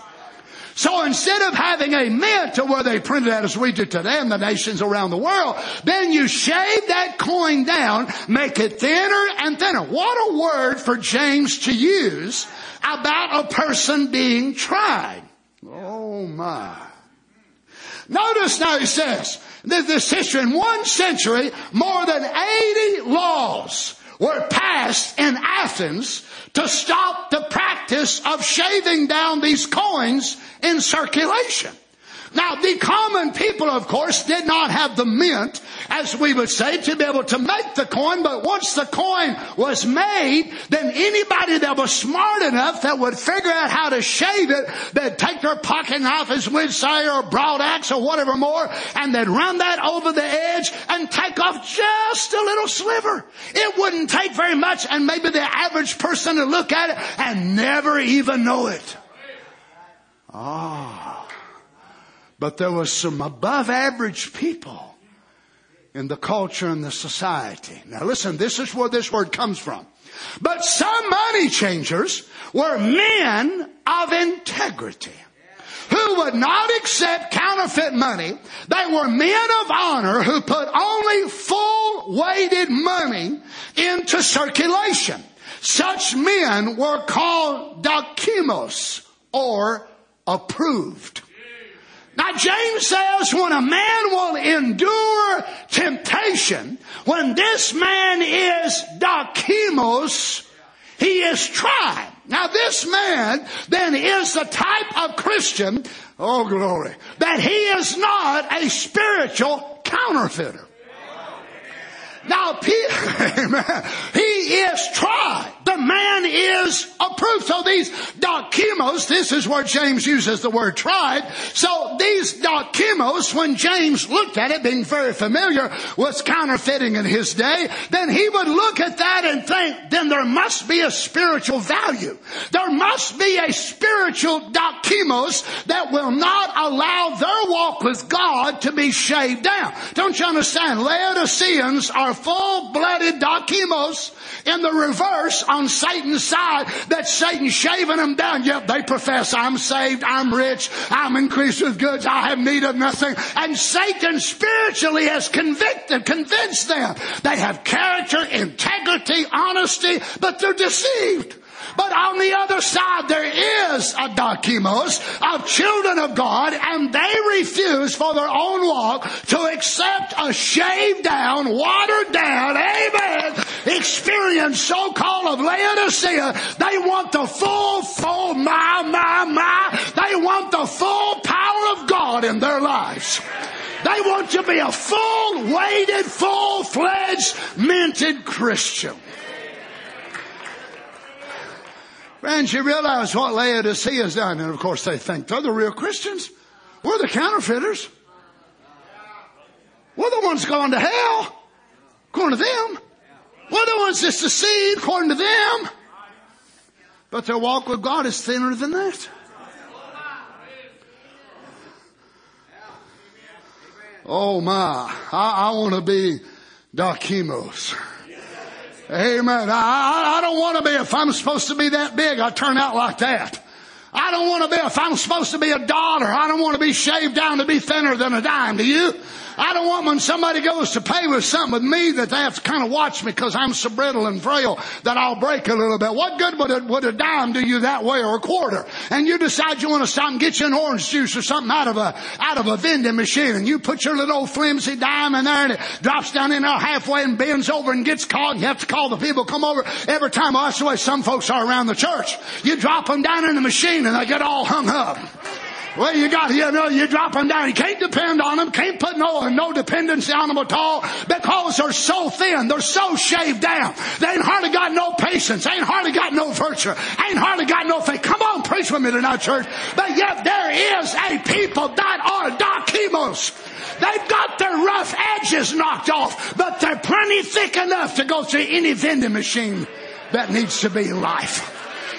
So instead of having a mint to where they print it out as we do today in the nations around the world, then you shave that coin down, make it thinner and thinner. What a word for James to use about a person being tried. Oh my. Notice now he says, this history, in 1 century, more than 80 laws were passed in Athens to stop the practice of shaving down these coins in circulation. Now, the common people, of course, did not have the mint, as we would say, to be able to make the coin. But once the coin was made, then anybody that was smart enough that would figure out how to shave it, they'd take their pocket knife, as we'd say, or broad axe or whatever more, and they'd run that over the edge and take off just a little sliver. It wouldn't take very much, and maybe the average person would look at it and never even know it. But there was some above average people in the culture and the society. Now listen, this is where this word comes from. But some money changers were men of integrity, who would not accept counterfeit money. They were men of honor who put only full weighted money into circulation. Such men were called dokimos, or approved. Now James says when a man will endure temptation, when this man is dokimos, he is tried. Now this man then is the type of Christian, oh glory, that he is not a spiritual counterfeiter. Now, amen, he is tried. The man is approved. So these dokimos, this is where James uses the word tried. So these dokimos, when James looked at it, being very familiar with counterfeiting in his day, then he would look at that and think, then there must be a spiritual value. There must be a spiritual dokimos that will not allow their walk with God to be shaved down. Don't you understand? Laodiceans are full-blooded dokimos. In the reverse, on Satan's side, that Satan's shaving them down. Yep, they profess, I'm saved, I'm rich, I'm increased with goods, I have need of nothing. And Satan spiritually has convinced them. They have character, integrity, honesty, but they're deceived. But on the other side, there is a dokimos of children of God, and they refuse for their own walk to accept a shaved down, watered down, amen, experience so-called of Laodicea. They want the full, they want the full power of God in their lives. They want to be a full-weighted, full-fledged, minted Christian. Friends, you realize what Laodicea has done. And of course they think they're the real Christians. We're the counterfeiters. We're the ones going to hell, according to them. We're the ones that's deceived, according to them. But their walk with God is thinner than that. Oh my, I want to be dokimos. Amen. I don't want to be, if I'm supposed to be that big, I turn out like that. I don't want to be, if I'm supposed to be $1, I don't want to be shaved down to be thinner than a dime. Do you? I don't want when somebody goes to pay with something with me that they have to kind of watch me because I'm so brittle and frail that I'll break a little bit. What good would a dime do you that way, or a quarter? And you decide you want to stop and get you an orange juice or something out of a vending machine, and you put your little old flimsy dime in there and it drops down in there halfway and bends over and gets caught. You have to call the people come over every time. Well, that's the way some folks are around the church. You drop them down in the machine and they get all hung up. Well, you drop them down. You can't depend on them. Can't put no dependency on them at all because they're so thin. They're so shaved down. They ain't hardly got no patience. Ain't hardly got no virtue. Ain't hardly got no faith. Come on, preach with me tonight, church. But yet there is a people that are dokimos. They've got their rough edges knocked off, but they're plenty thick enough to go through any vending machine that needs to be life.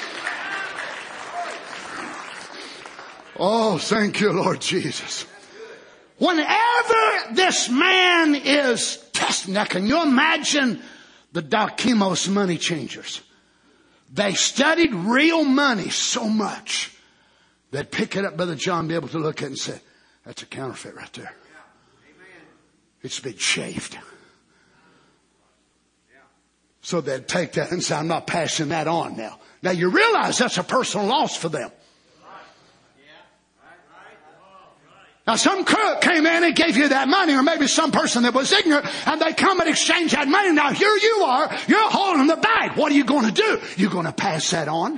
Oh, thank you, Lord Jesus. Whenever this man is tested, now can you imagine the dokimos money changers? They studied real money so much they'd pick it up, Brother John, be able to look at it and say, that's a counterfeit right there. It's been shaved. So they'd take that and say, I'm not passing that on now. Now you realize that's a personal loss for them. Now some crook came in and gave you that money, or maybe some person that was ignorant, and they come and exchange that money. Now here you are, you're holding the bag. What are you going to do? You're going to pass that on?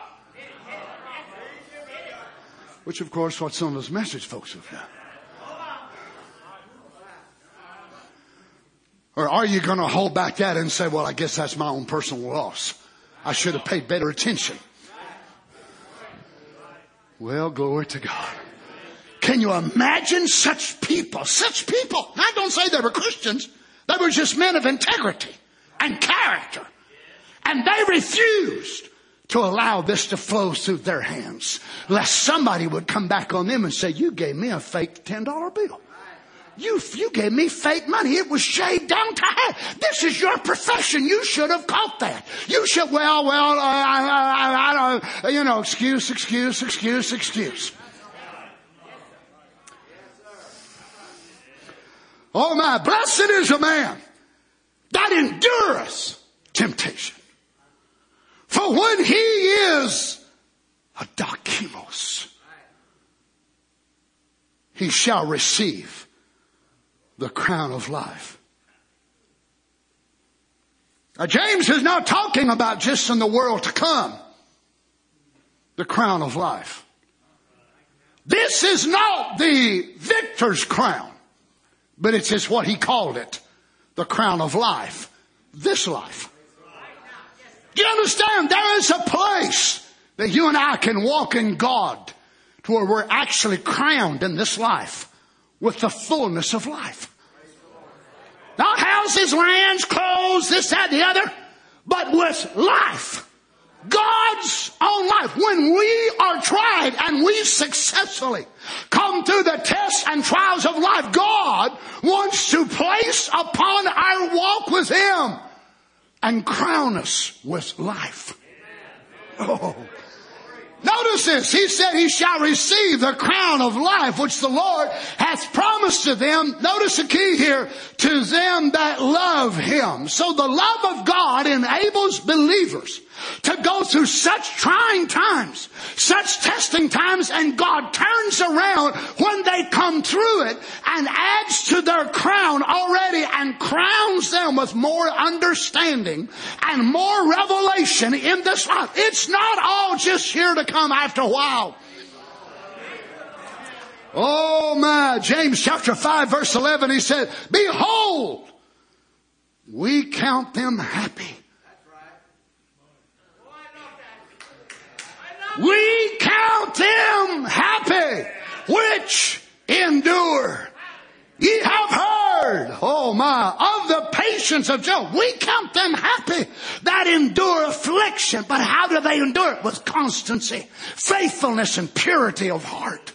Which of course what some of those message folks have done. Or are you going to hold back that and say, well, I guess that's my own personal loss. I should have paid better attention. Well, glory to God. Can you imagine such people? Such people. I don't say they were Christians. They were just men of integrity and character. And they refused to allow this to flow through their hands, lest somebody would come back on them and say, you gave me a fake $10 bill. You gave me fake money. It was shaved down to half. This is your profession. You should have caught that. You should, I don't, excuse. Oh my, blessed is a man that endureth temptation. when he is a dokimos, he shall receive the crown of life. Now, James is not talking about just in the world to come, the crown of life. This is not the victor's crown, but it's just what he called it, the crown of life, this life. Do you understand? There is a place that you and I can walk in God to where we're actually crowned in this life with the fullness of life. Not houses, lands, clothes, this, that, the other, but with life. God's own life. When we are tried and we successfully come through the tests and trials of life, God wants to place upon our walk with Him and crown us with life. Oh. Notice this. He said he shall receive the crown of life which the Lord hath promised to them. Notice the key here. To them that love Him. So the love of God enables believers to go through such trying times, such testing times, and God turns around when they come through it and adds to their crown already and crowns them with more understanding and more revelation in this life. It's not all just here to come after a while. Oh my, James chapter 5 verse 11, he said, behold, we count them happy. We count them happy which endure. Ye have heard, oh my, of the patience of Job. We count them happy that endure affliction. But how do they endure it? With constancy, faithfulness, and purity of heart.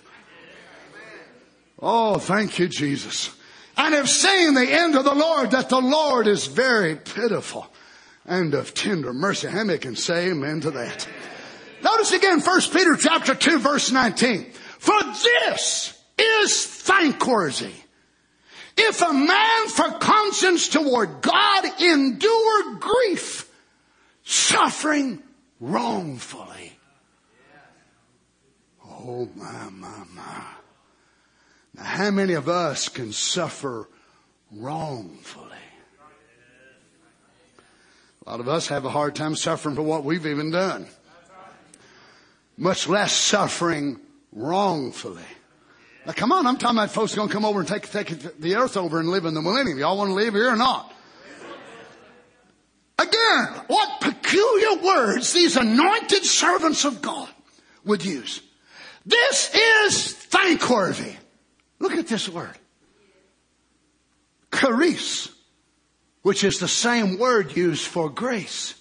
Oh, thank you, Jesus. And have seen the end of the Lord, that the Lord is very pitiful and of tender mercy. How many can say amen to that? Notice again 1 Peter chapter 2 verse 19. For this is thankworthy, if a man for conscience toward God endure grief, suffering wrongfully. Oh my. Now how many of us can suffer wrongfully? A lot of us have a hard time suffering for what we've even done. Much less suffering wrongfully. Now come on, I'm talking about folks going to come over and take the earth over and live in the millennium. Y'all want to live here or not? Again, what peculiar words these anointed servants of God would use. This is thankworthy. Look at this word. Charis, which is the same word used for grace.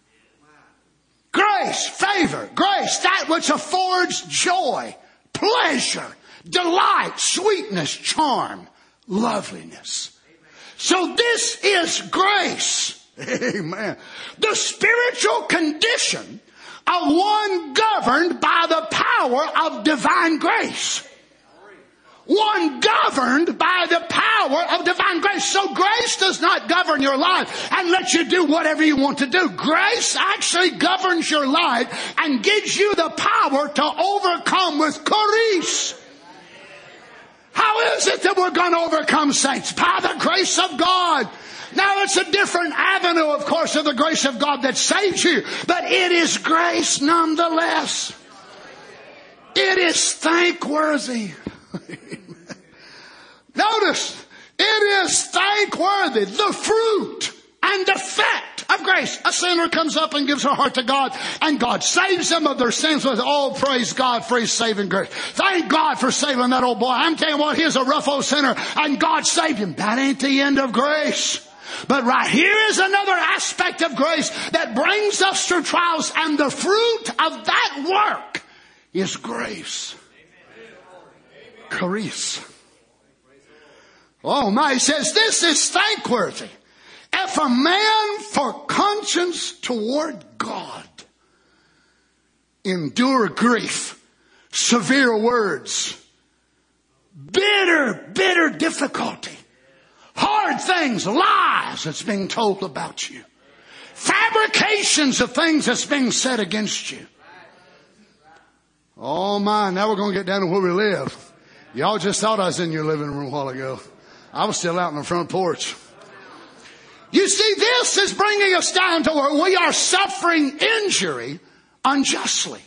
Grace, favor, grace, that which affords joy, pleasure, delight, sweetness, charm, loveliness. So this is grace. Amen. The spiritual condition of one governed by the power of divine grace. One governed by the power of divine grace. So grace does not govern your life and let you do whatever you want to do. Grace actually governs your life and gives you the power to overcome with charis. How is it that we're going to overcome, saints? By the grace of God. Now it's a different avenue, of course, of the grace of God that saves you. But it is grace nonetheless. It is thankworthy. Notice, it is thankworthy, the fruit and effect of grace. A sinner comes up and gives her heart to God, and God saves them of their sins with, oh, praise God for His saving grace. Thank God for saving that old boy. I'm telling you what, he's a rough old sinner, and God saved him. That ain't the end of grace. But right here is another aspect of grace that brings us through trials, and the fruit of that work is grace. Charis. Oh my, he says, this is thankworthy. If a man for conscience toward God endure grief, severe words, bitter difficulty, hard things, lies that's being told about you, family fabrications of things that's being said against you. Oh my, now we're going to get down to where we live. Y'all just thought I was in your living room a while ago. I was still out on the front porch. You see, this is bringing us down to where we are suffering injury unjustly.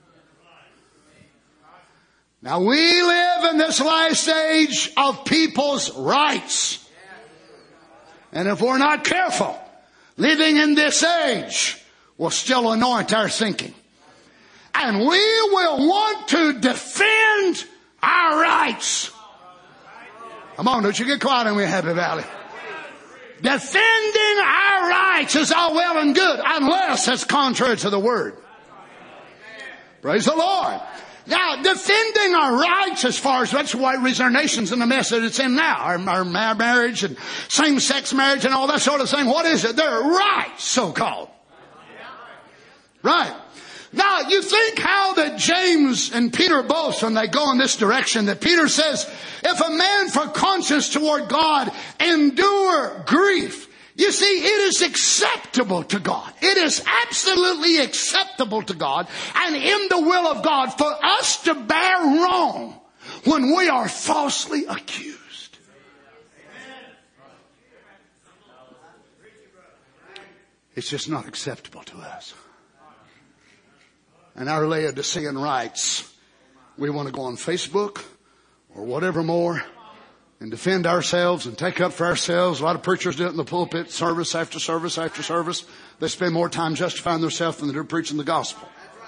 Now we live in this last age of people's rights. And if we're not careful, living in this age will still anoint our thinking. And we will want to defend our rights. Come on, don't you get quiet on me, Happy Valley. Defending our rights is all well and good unless it's contrary to the Word. Praise the Lord. Now, defending our rights as far as that's why reason our nation's in the mess that it's in now. Our marriage and same-sex marriage and all that sort of thing. What is it? They're rights, so-called. Right. Now, you think how that James and Peter both, when they go in this direction, that Peter says, if a man for conscience toward God endure grief, you see, it is acceptable to God. It is absolutely acceptable to God and in the will of God for us to bear wrong when we are falsely accused. It's just not acceptable to us. And our Laodicean rights, we want to go on Facebook or whatever more and defend ourselves and take up for ourselves. A lot of preachers do it in the pulpit, service after service after service. They spend more time justifying themselves than they do preaching the gospel.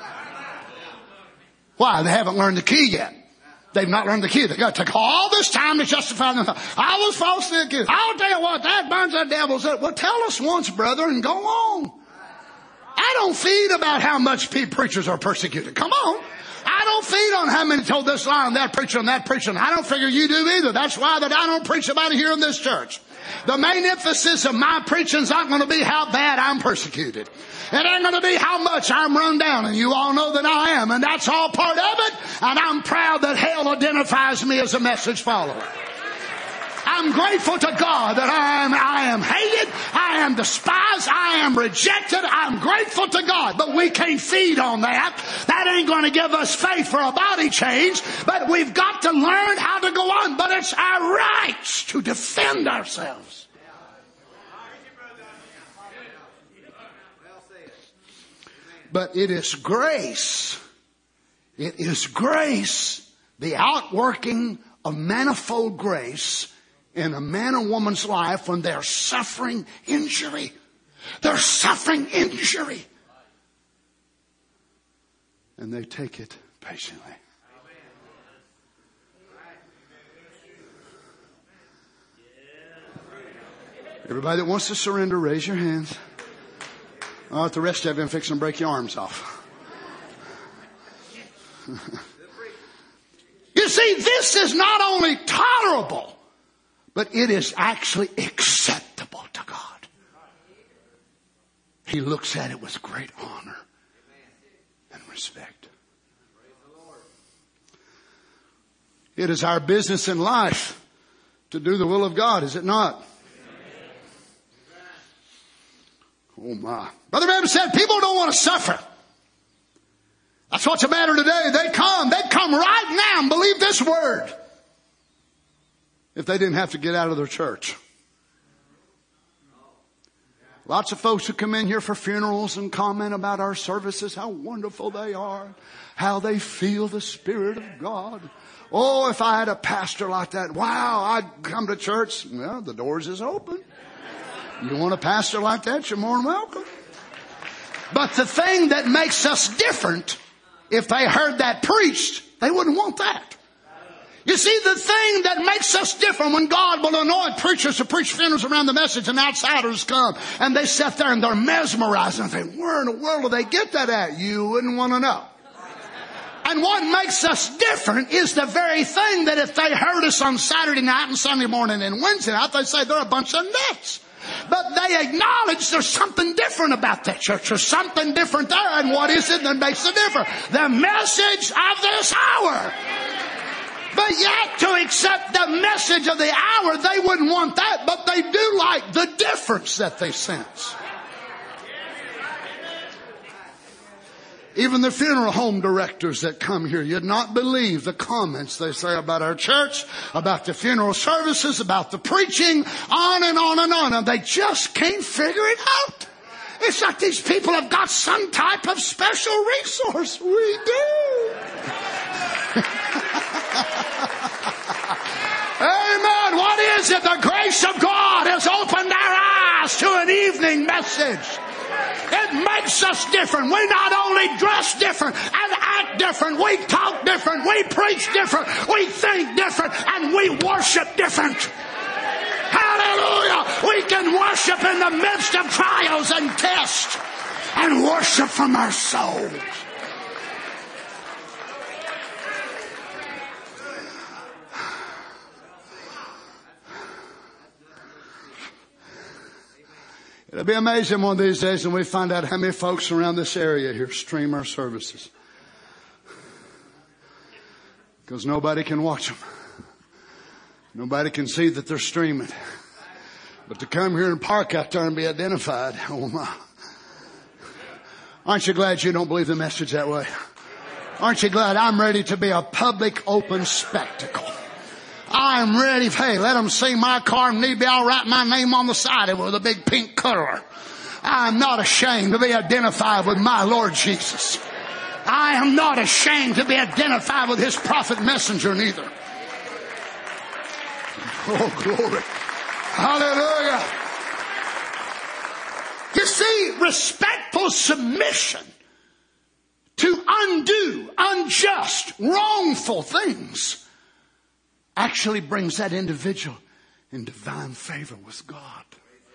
Why? They haven't learned the key yet. They've not learned the key. They've got to take all this time to justify themselves. I was falsely accused. I'll tell you what, that burns the devil's up. Well, tell us once, brother, and go on. I don't feed about how much preachers are persecuted. Come on. I don't feed on how many told this lie and that preacher and that preacher. And I don't figure you do either. That's why that I don't preach about it here in this church. The main emphasis of my preaching is not going to be how bad I'm persecuted. It ain't going to be how much I'm run down. And you all know that I am. And that's all part of it. And I'm proud that hell identifies me as a message follower. I'm grateful to God that I am hated, I am despised, I am rejected. I'm grateful to God, but we can't feed on that. That ain't going to give us faith for a body change, but we've got to learn how to go on. But it's our rights to defend ourselves. But it is grace. It is grace, the outworking of manifold grace in a man or woman's life when they're suffering injury. They're suffering injury. And they take it patiently. Everybody that wants to surrender, raise your hands. Oh, the rest of you, I'm fixing to break your arms off. You see, this is not only tolerable, but it is actually acceptable to God. He looks at it with great honor and respect. It is our business in life to do the will of God, is it not? Oh my. Brother Branham said people don't want to suffer. That's what's the matter today. They'd come right now and believe this word if they didn't have to get out of their church. Lots of folks who come in here for funerals and comment about our services, how wonderful they are, how they feel the Spirit of God. Oh, if I had a pastor like that, wow, I'd come to church. Well, the doors is open. You want a pastor like that, you're more than welcome. But the thing that makes us different, if they heard that preached, they wouldn't want that. You see, the thing that makes us different when God will anoint preachers to preach funerals around the message and outsiders come and they sit there and they're mesmerized and think, where in the world do they get that at? You wouldn't want to know. And what makes us different is the very thing that if they heard us on Saturday night and Sunday morning and Wednesday night, they'd say they're a bunch of nuts. But they acknowledge there's something different about that church. There's something different there. And what is it that makes it different? The message of this hour. But yet to accept the message of the hour, they wouldn't want that. But they do like the difference that they sense. Even the funeral home directors that come here, you'd not believe the comments they say about our church, about the funeral services, about the preaching, on and on and on. And they just can't figure it out. It's like these people have got some type of special resource. We do. Amen. What is it? The grace of God has opened our eyes to an evening message. It makes us different. We not only dress different and act different, we talk different, we preach different, we think different, and we worship different. Hallelujah! We can worship in the midst of trials and tests and worship from our souls. It'll be amazing one of these days when we find out how many folks around this area here stream our services. Because nobody can watch them. Nobody can see that they're streaming. But to come here and park out there and be identified, oh my. Aren't you glad you don't believe the message that way? Aren't you glad I'm ready to be a public open spectacle? I'm ready. Hey, let them see my car and maybe I'll write my name on the side of it with a big pink color. I'm not ashamed to be identified with my Lord Jesus. I am not ashamed to be identified with His prophet messenger neither. Oh, glory. Hallelujah. You see, respectful submission to undo, unjust, wrongful things actually brings that individual in divine favor with God.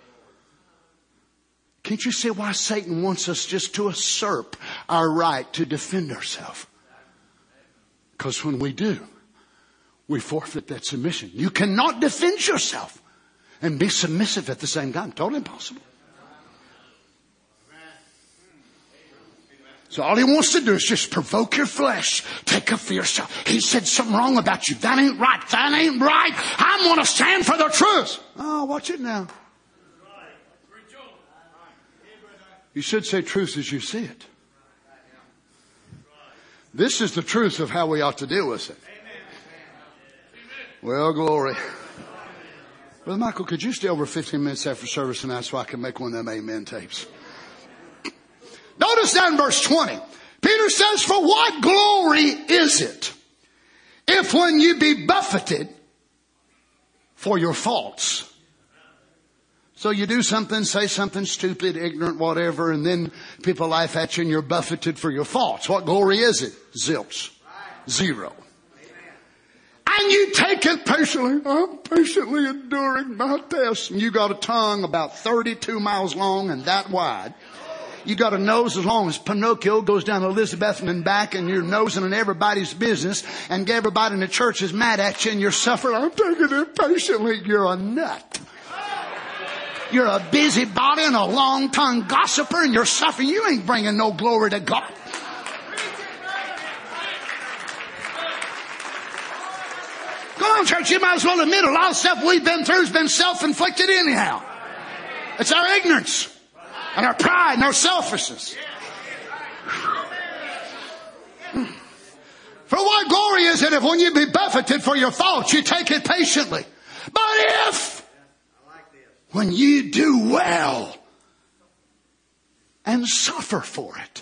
Can't you see why Satan wants us just to usurp our right to defend ourselves? Because when we do, we forfeit that submission. You cannot defend yourself and be submissive at the same time. Totally impossible. So all he wants to do is just provoke your flesh. Take up for yourself. He said something wrong about you. That ain't right. That ain't right. I'm going to stand for the truth. Oh, watch it now. You should say truth as you see it. This is the truth of how we ought to deal with it. Well, glory. Brother Michael, could you stay over 15 minutes after service tonight so I can make one of them amen tapes? Notice down in verse 20. Peter says, for what glory is it if when you be buffeted for your faults? So you do something, say something stupid, ignorant, whatever, and then people laugh at you and you're buffeted for your faults. What glory is it? Zilch. Zero. And you take it patiently. I'm patiently enduring my test. And you got a tongue about 32 miles long and that wide. You got a nose as long as Pinocchio goes down Elizabeth and back, and you're nosing in everybody's business, and everybody in the church is mad at you, and you're suffering. I'm taking it patiently. You're a nut. You're a busybody and a long-tongued gossiper, and you're suffering. You ain't bringing no glory to God. Come on, church, you might as well admit a lot of stuff we've been through has been self-inflicted anyhow. It's our ignorance and our pride and our selfishness. For what glory is it if when you be buffeted for your faults, you take it patiently? But if when you do well and suffer for it,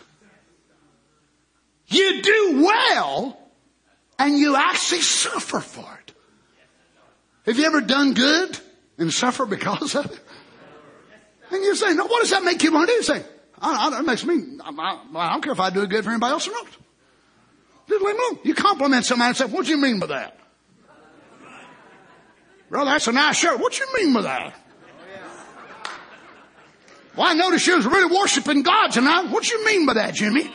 you do well and you actually suffer for it. Have you ever done good and suffer because of it? And you say, no, what does that make you want to do? You say, it makes me, I don't care if I do good for anybody else or not. Just leave me alone. You compliment somebody and say, what do you mean by that? Brother, that's a nice shirt. What do you mean by that? Well, I noticed you was really worshiping God tonight. What do you mean by that, Jimmy?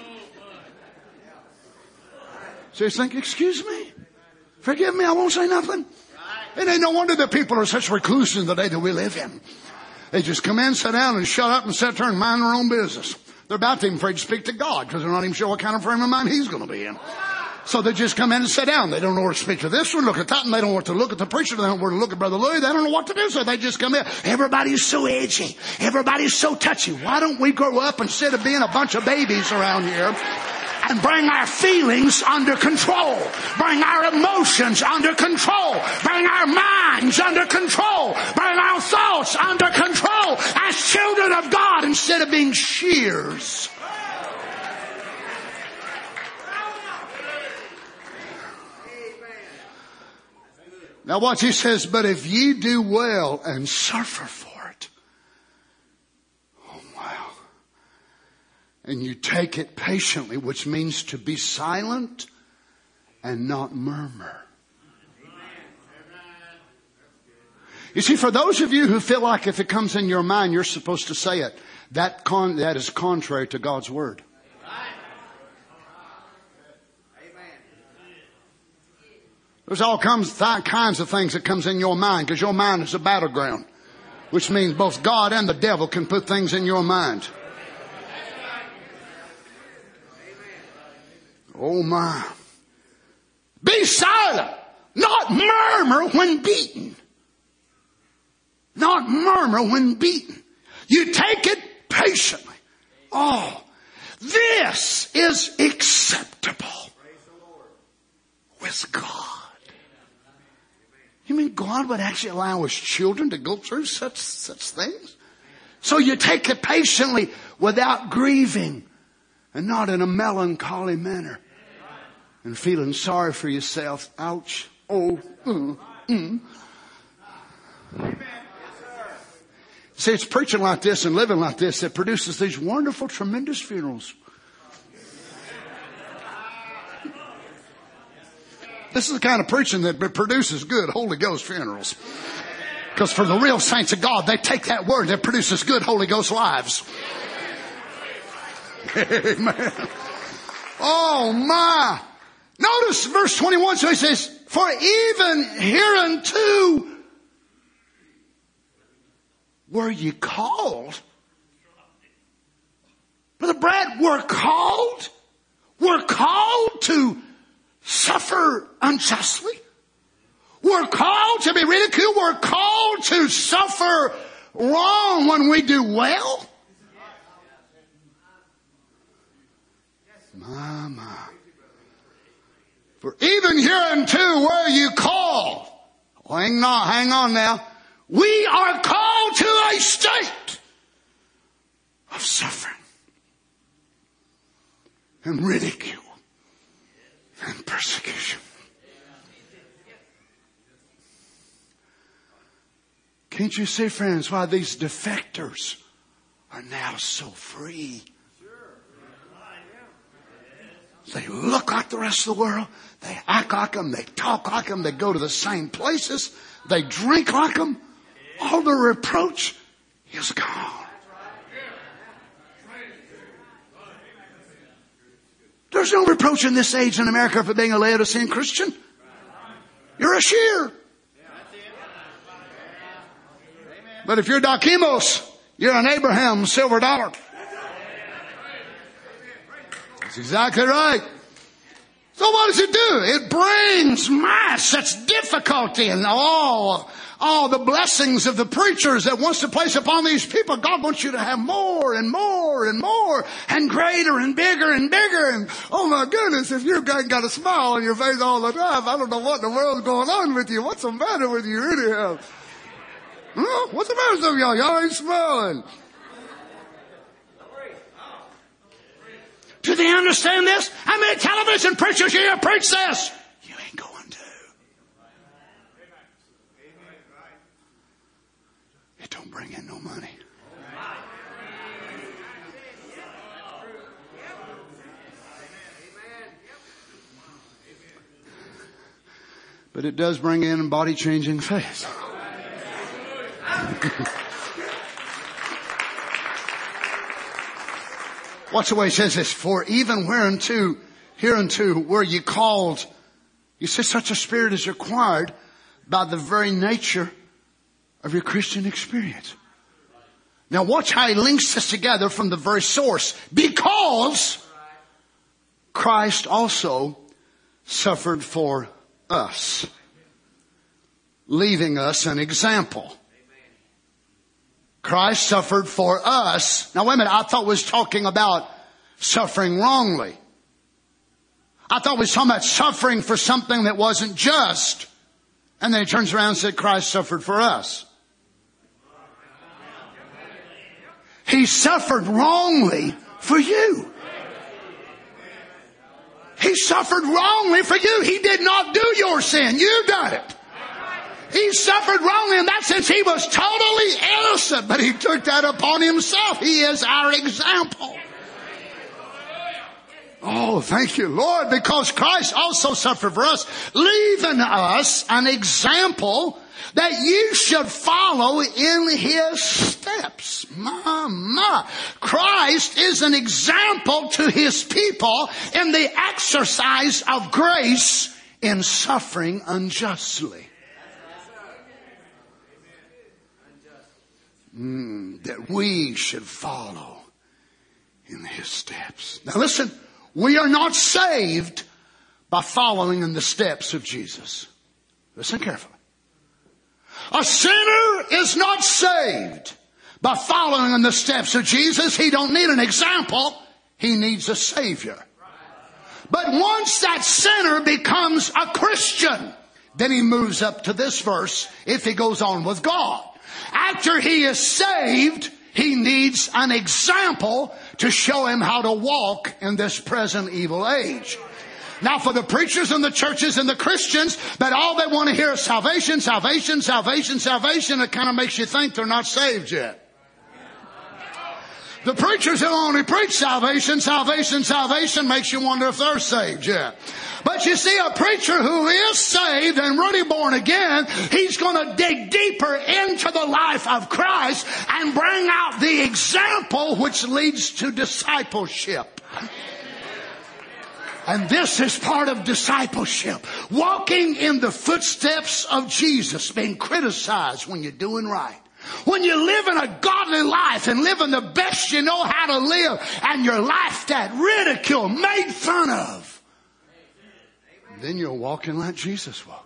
So you think, excuse me? Forgive me, I won't say nothing. It ain't no wonder that people are such recluses in the day that we live in. They just come in, sit down, and shut up and sit there and mind their own business. They're about to even afraid to speak to God because they're not even sure what kind of frame of mind He's going to be in. So they just come in and sit down. They don't know where to speak to this one, look at that, and they don't know what to look at the preacher. They don't know where to look at Brother Louis. They don't know what to do, so they just come in. Everybody's so edgy. Everybody's so touchy. Why don't we grow up instead of being a bunch of babies around here and bring our feelings under control, bring our emotions under control, bring our minds under control, bring our thoughts under control as children of God instead of being shears? Now watch, he says, but if ye do well and suffer for it, oh wow, and you take it patiently, which means to be silent and not murmur. You see, for those of you who feel like if it comes in your mind, you're supposed to say it, that is contrary to God's word. There's all kinds of things that comes in your mind because your mind is a battleground, which means both God and the devil can put things in your mind. Oh my. Be silent, not murmur when beaten. Not murmur when beaten. You take it patiently. Oh, this is acceptable with God. You mean God would actually allow His children to go through such things? So you take it patiently without grieving and not in a melancholy manner and feeling sorry for yourself. Ouch. Oh. See, it's preaching like this and living like this that produces these wonderful, tremendous funerals. This is the kind of preaching that produces good Holy Ghost funerals. Because for the real saints of God, they take that word that produces good Holy Ghost lives. Amen. Oh my. Notice verse 21. So he says, for even hereunto were ye called. Brother Brad, we're called. We're called to suffer unjustly. We're called to be ridiculed. We're called to suffer wrong when we do well. My. For even hereunto were you called. Oh, hang on now. We are called to a state of suffering and ridicule and persecution. Can't you see, friends, why these defectors are now so free? They look like the rest of the world. They act like them. They talk like them. They go to the same places. They drink like them. All the reproach is gone. There's no reproach in this age in America for being a Laodicean Christian. You're a shear. But if you're Dokimos, you're an Abraham silver dollar. That's exactly right. So what does it do? It brings mass. That's difficulty and all the blessings of the preachers that wants to place upon these people. God wants you to have more and more and more and greater and bigger and bigger. And oh my goodness, if you've got a smile on your face all the time, I don't know what in the world's going on with you. What's the matter with you anyhow? Huh? What's the matter with some of y'all? Y'all ain't smiling. Do they understand this? How many television preachers here preach this? You ain't going to. It don't bring in no money. But it does bring in body-changing faith. Watch the way he says this. For even hereunto were ye called. You see, such a spirit is required by the very nature of your Christian experience. Now watch how he links this together from the very source. Because Christ also suffered for us, leaving us an example. Christ suffered for us. Now wait a minute, I thought we was talking about suffering wrongly. I thought we was talking about suffering for something that wasn't just. And then he turns around and said, Christ suffered for us. He suffered wrongly for you. He suffered wrongly for you. He did not do your sin. You done it. He suffered wrongly in that sense. He was totally innocent, but he took that upon himself. He is our example. Oh, thank you, Lord, because Christ also suffered for us, leaving us an example that you should follow in his steps. My. Christ is an example to his people in the exercise of grace in suffering unjustly. That we should follow in his steps. Now listen, we are not saved by following in the steps of Jesus. Listen carefully. A sinner is not saved by following in the steps of Jesus. He don't need an example. He needs a Savior. But once that sinner becomes a Christian, then he moves up to this verse if he goes on with God. After he is saved, he needs an example to show him how to walk in this present evil age. Now for the preachers and the churches and the Christians that all they want to hear is salvation, salvation, salvation, salvation, it kind of makes you think they're not saved yet. The preachers who only preach salvation, salvation, salvation makes you wonder if they're saved yet. But you see, a preacher who is saved and really born again, he's going to dig deeper into the life of Christ and bring out the example which leads to discipleship. And this is part of discipleship. Walking in the footsteps of Jesus, being criticized when you're doing right. When you live in a godly life and living the best you know how to live, and you're laughed at, ridiculed, made fun of, then you're walking like Jesus walked.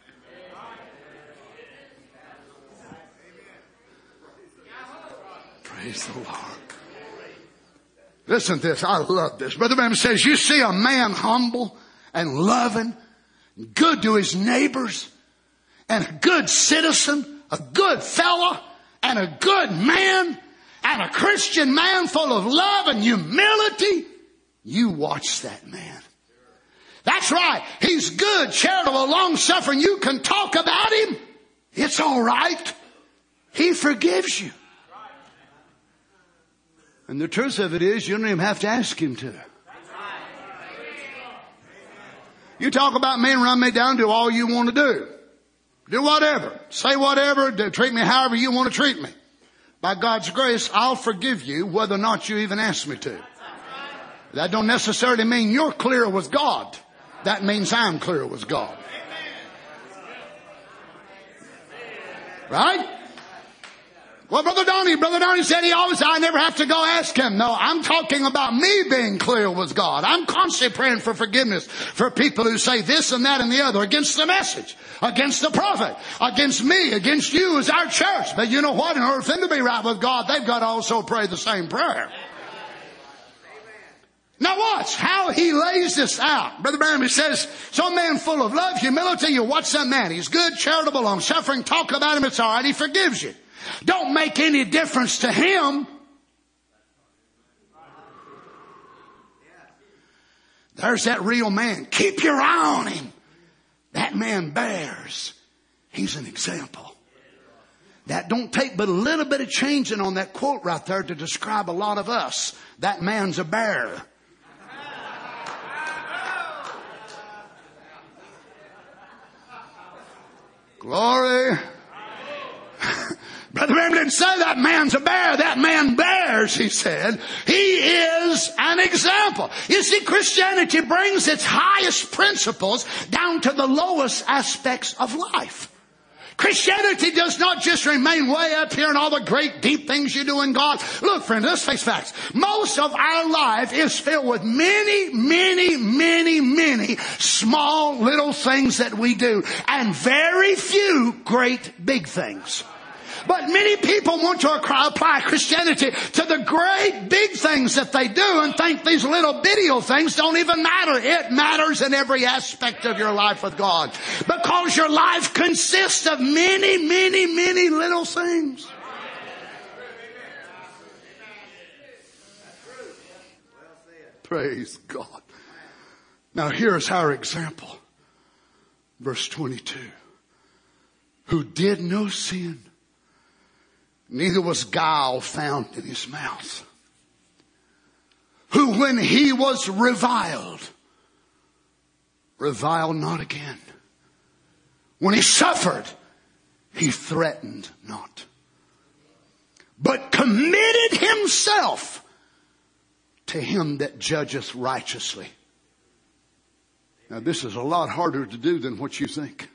Praise the Lord. Listen to this. I love this. Brother Branham says, you see a man humble and loving, good to his neighbors, and a good citizen, a good fella, and a good man, and a Christian man full of love and humility. You watch that man. That's right. He's good, charitable, long-suffering. You can talk about him. It's all right. He forgives you. And the truth of it is, you don't even have to ask him to. You talk about me and run me down, do all you want to do. Do whatever. Say whatever. Treat me however you want to treat me. By God's grace, I'll forgive you whether or not you even ask me to. That don't necessarily mean you're clear with God. That means I'm clear with God. Right? Well, Brother Donnie said I never have to go ask him. No, I'm talking about me being clear with God. I'm constantly praying for forgiveness for people who say this and that and the other against the message, against the prophet, against me, against you as our church. But you know what? In order for them to be right with God, they've got to also pray the same prayer. Now watch how he lays this out. Brother Branham says, so a man full of love, humility, you watch that man. He's good, charitable, long-suffering. Talk about him, it's all right. He forgives you. Don't make any difference to him. There's that real man. Keep your eye on him. That man bears. He's an example. That don't take but a little bit of changing on that quote right there to describe a lot of us. That man's a bearer. Glory. Brother Branham didn't say that man's a bear. That man bears, he said. He is an example. You see, Christianity brings its highest principles down to the lowest aspects of life. Christianity does not just remain way up here in all the great deep things you do in God. Look, friend, let's face facts. Most of our life is filled with many, many, many, many small little things that we do, and very few great big things. But many people want to apply Christianity to the great big things that they do and think these little bitty things don't even matter. It matters in every aspect of your life with God, because your life consists of many, many, many little things. Praise God. Now here's our example. Verse 22. Who did no sin, neither was guile found in his mouth. Who when he was reviled not again. When he suffered, he threatened not, but committed himself to him that judgeth righteously. Now this is a lot harder to do than what you think.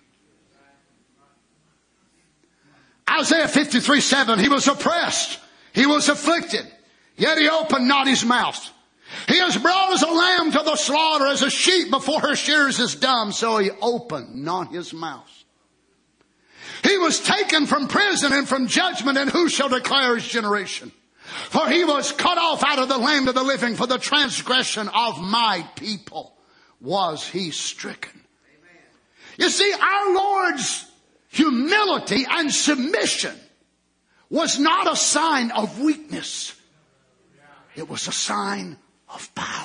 Isaiah 53:7, he was oppressed, he was afflicted, yet he opened not his mouth. He is brought as a lamb to the slaughter, as a sheep before her shearers is dumb, so he opened not his mouth. He was taken from prison and from judgment, and who shall declare his generation? For he was cut off out of the land of the living, for the transgression of my people was he stricken. Amen. You see, our Lord's humility and submission was not a sign of weakness. It was a sign of power.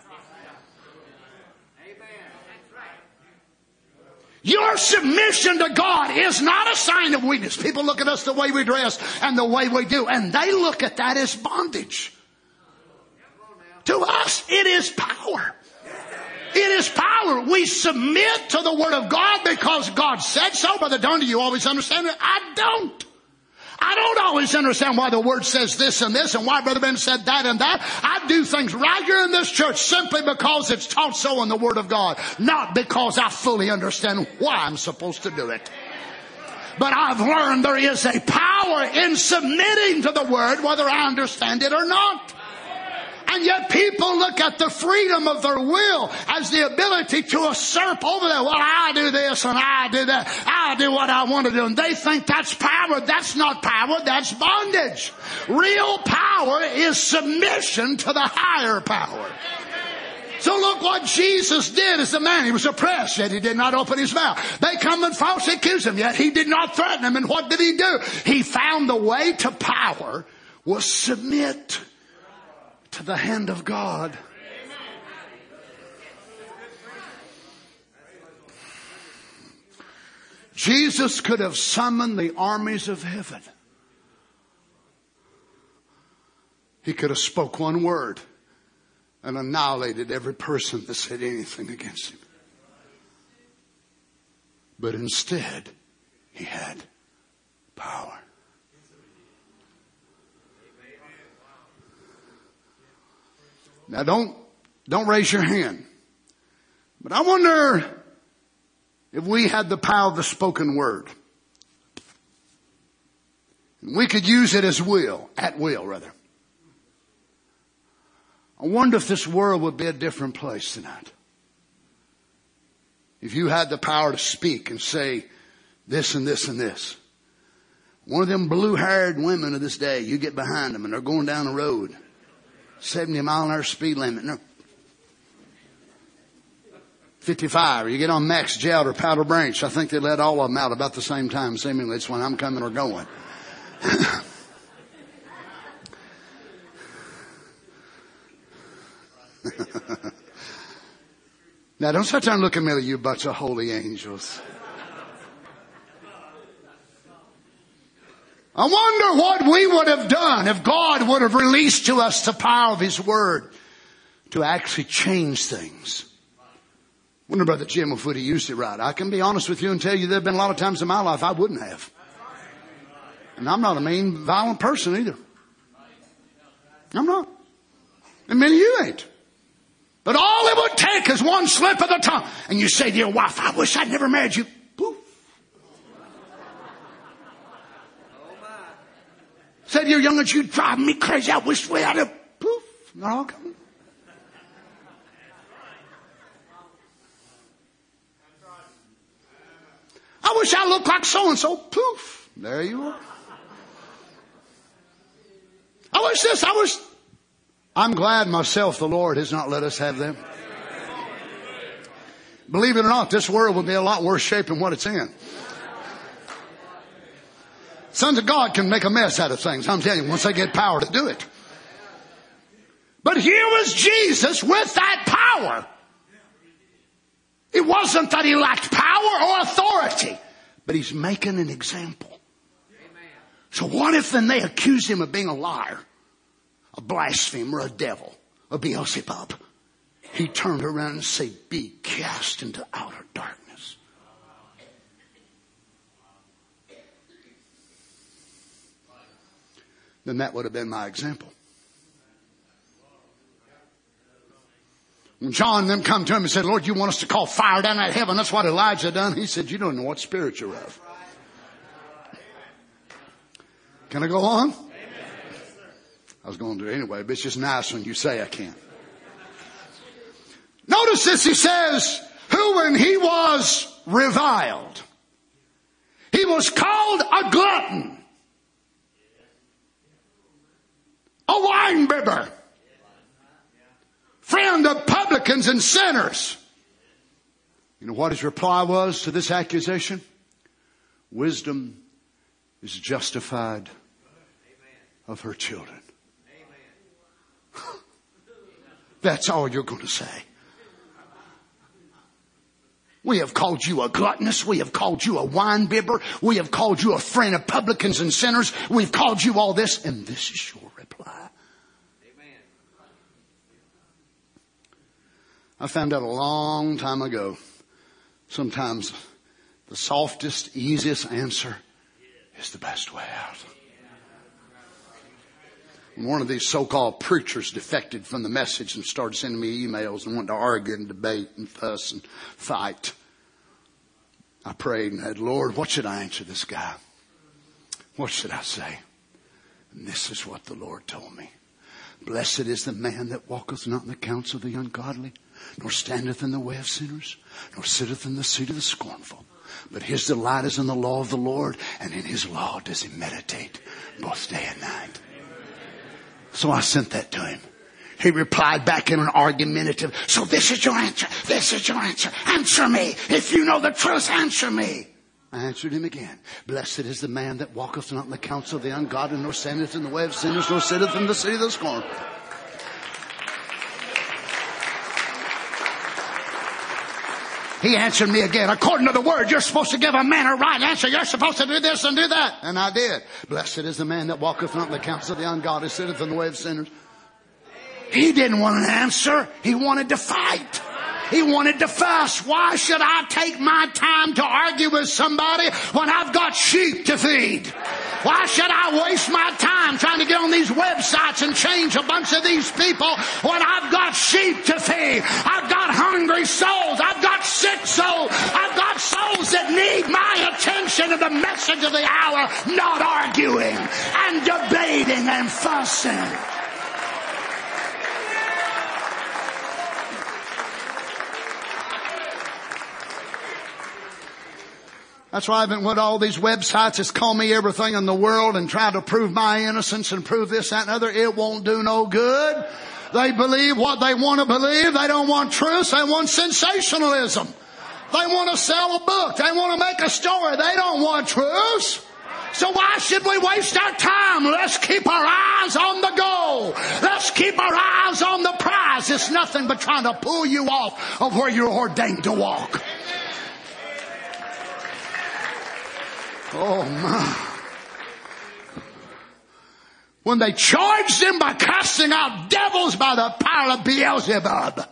Your submission to God is not a sign of weakness. People look at us the way we dress and the way we do, and they look at that as bondage. To us, it is power. It is power. We submit to the Word of God because God said so. Brother Don, do you always understand it? I don't. I don't always understand why the Word says this and this, and why Brother Ben said that and that. I do things right here in this church simply because it's taught so in the Word of God, not because I fully understand why I'm supposed to do it. But I've learned there is a power in submitting to the Word, whether I understand it or not. And yet people look at the freedom of their will as the ability to usurp over there. Well, I do this and I do that. I do what I want to do. And they think that's power. That's not power. That's bondage. Real power is submission to the higher power. So look what Jesus did as a man. He was oppressed, yet he did not open his mouth. They come and falsely accuse him, yet he did not threaten him. And what did he do? He found the way to power was submit to the hand of God. Jesus could have summoned the armies of heaven. He could have spoke one word and annihilated every person that said anything against him. But instead, he had power. Now don't raise your hand. But I wonder if we had the power of the spoken word. And we could use it at will. I wonder if this world would be a different place tonight. If you had the power to speak and say this and this and this. One of them blue-haired women of this day, you get behind them and they're going down the road. 70 mile an hour speed limit. No. 55. Or you get on Max Geld or Powder Branch. I think they let all of them out about the same time. Seemingly it's when I'm coming or going. Now don't sit there and look at me, you bunch of holy angels. I wonder what we would have done if God would have released to us the power of His Word to actually change things. I wonder, Brother Jim, if we'd have used it right. I can be honest with you and tell you there have been a lot of times in my life I wouldn't have. And I'm not a mean, violent person either. I'm not. And many of you ain't. But all it would take is one slip of the tongue. And you say to your wife, I wish I'd never married you. Poof. 12 year youngins, you drive me crazy. I wish we had a poof. They're all gone. I wish I looked like so and so. Poof. There you are. I wish this. I'm glad myself the Lord has not let us have them. Believe it or not, this world would be a lot worse shape than what it's in. Sons of God can make a mess out of things. I'm telling you, once they get power to do it. But here was Jesus with that power. It wasn't that he lacked power or authority, but he's making an example. So what if then they accuse him of being a liar, a blasphemer, a devil, a Beelzebub? He turned around and said, be cast into outer darkness. Then that would have been my example. When John and them come to him and said, Lord, you want us to call fire down out of heaven? That's what Elijah done. He said, you don't know what spirit you're of. Can I go on? I was going to do it anyway, but it's just nice when you say I can't. Notice this, he says, who when he was reviled, he was called a glutton, a winebibber, friend of publicans and sinners. You know what his reply was to this accusation? Wisdom is justified of her children. That's all you're going to say. We have called you a gluttonous. We have called you a winebibber. We have called you a friend of publicans and sinners. We've called you all this, and this is your reply. Amen. I found out a long time ago, sometimes the softest, easiest answer is the best way out. When one of these so-called preachers defected from the message and started sending me emails and wanted to argue and debate and fuss and fight, I prayed and said, Lord, what should I answer this guy? What should I say? And this is what the Lord told me. Blessed is the man that walketh not in the counsel of the ungodly, nor standeth in the way of sinners, nor sitteth in the seat of the scornful. But his delight is in the law of the Lord, and in his law does he meditate both day and night. So I sent that to him. He replied back in an argumentative, so this is your answer. This is your answer. Answer me. If you know the truth, answer me. I answered him again. Blessed is the man that walketh not in the counsel of the ungodly, nor standeth in the way of sinners, nor sitteth in the seat of the scornful. He answered me again. According to the word, you're supposed to give a man a right answer. You're supposed to do this and do that. And I did. Blessed is the man that walketh not in the counsel of the ungodly, sitteth in the way of sinners. He didn't want an answer. He wanted to fight. He wanted to fuss. Why should I take my time to argue with somebody when I've got sheep to feed? Why should I waste my time trying to get on these websites and change a bunch of these people when I've got sheep to feed? I've got hungry souls. I've got sick souls. I've got souls that need my attention and the message of the hour, not arguing and debating and fussing. That's why I've been with all these websites that's call me everything in the world and try to prove my innocence and prove this, that, and other. It won't do no good. They believe what they want to believe. They don't want truth. They want sensationalism. They want to sell a book. They want to make a story. They don't want truth. So why should we waste our time? Let's keep our eyes on the goal. Let's keep our eyes on the prize. It's nothing but trying to pull you off of where you're ordained to walk. Oh my. When they charged him by casting out devils by the power of Beelzebub,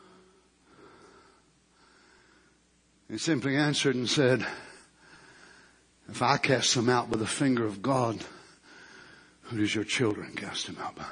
he simply answered and said, if I cast them out by the finger of God, who does your children cast them out by?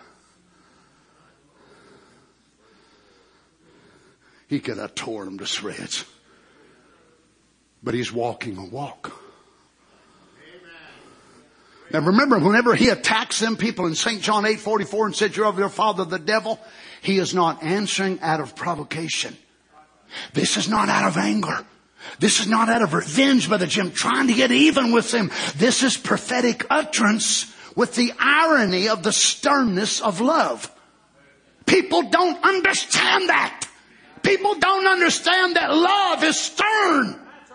He could have torn them to shreds. But he's walking a walk. Now remember, whenever he attacks them people in St. John 8:44 and said, you're of your father the devil, he is not answering out of provocation. This is not out of anger. This is not out of revenge, Brother Jim, trying to get even with them. This is prophetic utterance with the irony of the sternness of love. People don't understand that. People don't understand that love is stern.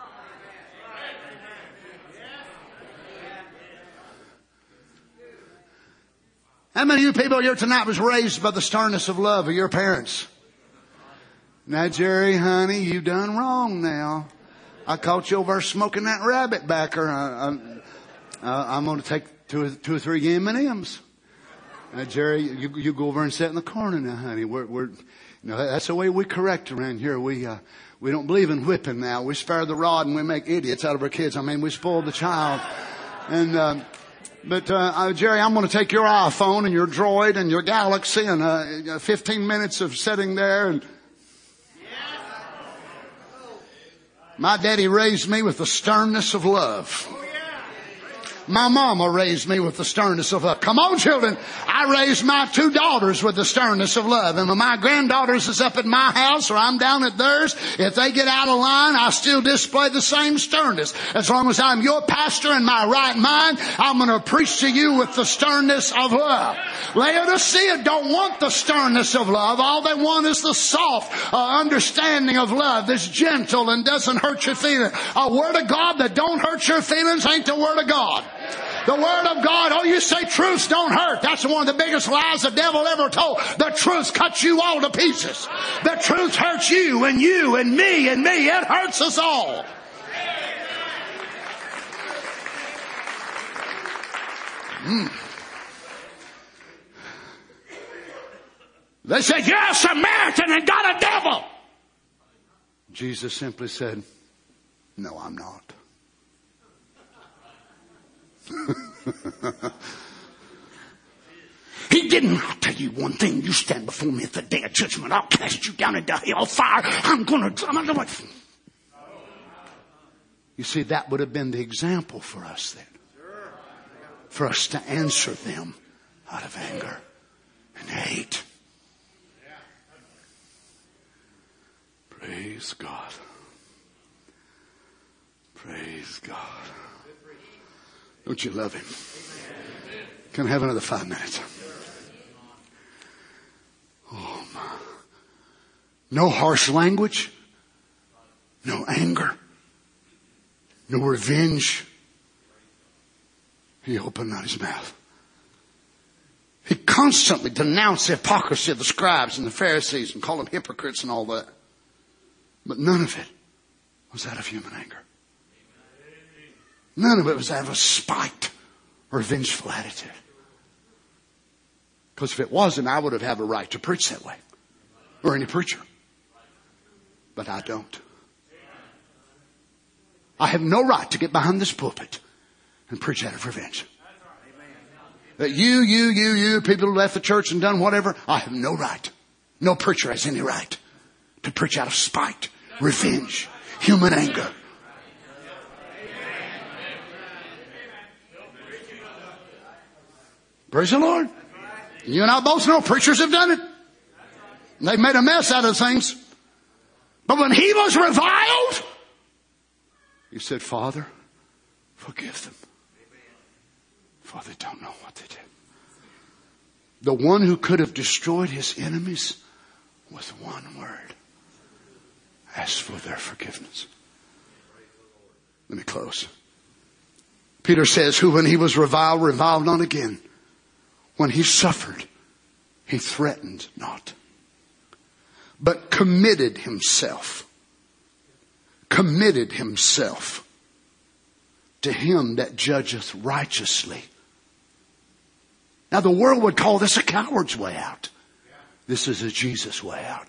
How many of you people here tonight was raised by the sternness of love of your parents? Now, Jerry, honey, you done wrong now. I caught you over smoking that rabbit backer. I'm going to take two or three M&Ms. Now, Jerry, you go over and sit in the corner now, honey. That's the way we correct around here. We don't believe in whipping now. We spare the rod and we make idiots out of our kids. I mean, we spoil the child. But Jerry, I'm going to take your iPhone and your Droid and your Galaxy and 15 minutes of sitting there. And my daddy raised me with the sternness of love. My mama raised me with the sternness of love. Come on, children. I raised my two daughters with the sternness of love. And when my granddaughters is up at my house or I'm down at theirs, if they get out of line, I still display the same sternness. As long as I'm your pastor in my right mind, I'm going to preach to you with the sternness of love. Laodicea don't want the sternness of love. All they want is the soft understanding of love that's gentle and doesn't hurt your feelings. A word of God that don't hurt your feelings ain't the word of God. The Word of God, oh, you say truths don't hurt. That's one of the biggest lies the devil ever told. The truth cuts you all to pieces. The truth hurts you and me and me. It hurts us all. They said, you're a Samaritan and got a devil. Jesus simply said, no, I'm not. He didn't. I'll tell you one thing. You stand before me at the day of judgment. I'll cast you down into hell fire. I'm going to... You see, that would have been the example for us then. For us to answer them out of anger and hate. Praise God. Praise God. Don't you love him? Can I have another 5 minutes? Oh my. No harsh language. No anger. No revenge. He opened not his mouth. He constantly denounced the hypocrisy of the scribes and the Pharisees and called them hypocrites and all that. But none of it was out of human anger. None of it was out of a spite or vengeful attitude. Because if it wasn't, I would have had a right to preach that way. Or any preacher. But I don't. I have no right to get behind this pulpit and preach out of revenge. That you, people who left the church and done whatever, I have no right. No preacher has any right to preach out of spite, revenge, human anger. Praise the Lord. You and I both know preachers have done it. They've made a mess out of things. But when he was reviled, he said, Father, forgive them. For they don't know what they did. The one who could have destroyed his enemies with one word asked for their forgiveness. Let me close. Peter says, who when he was reviled not again. When he suffered, he threatened not, but committed himself to him that judgeth righteously. Now the world would call this a coward's way out. This is a Jesus way out.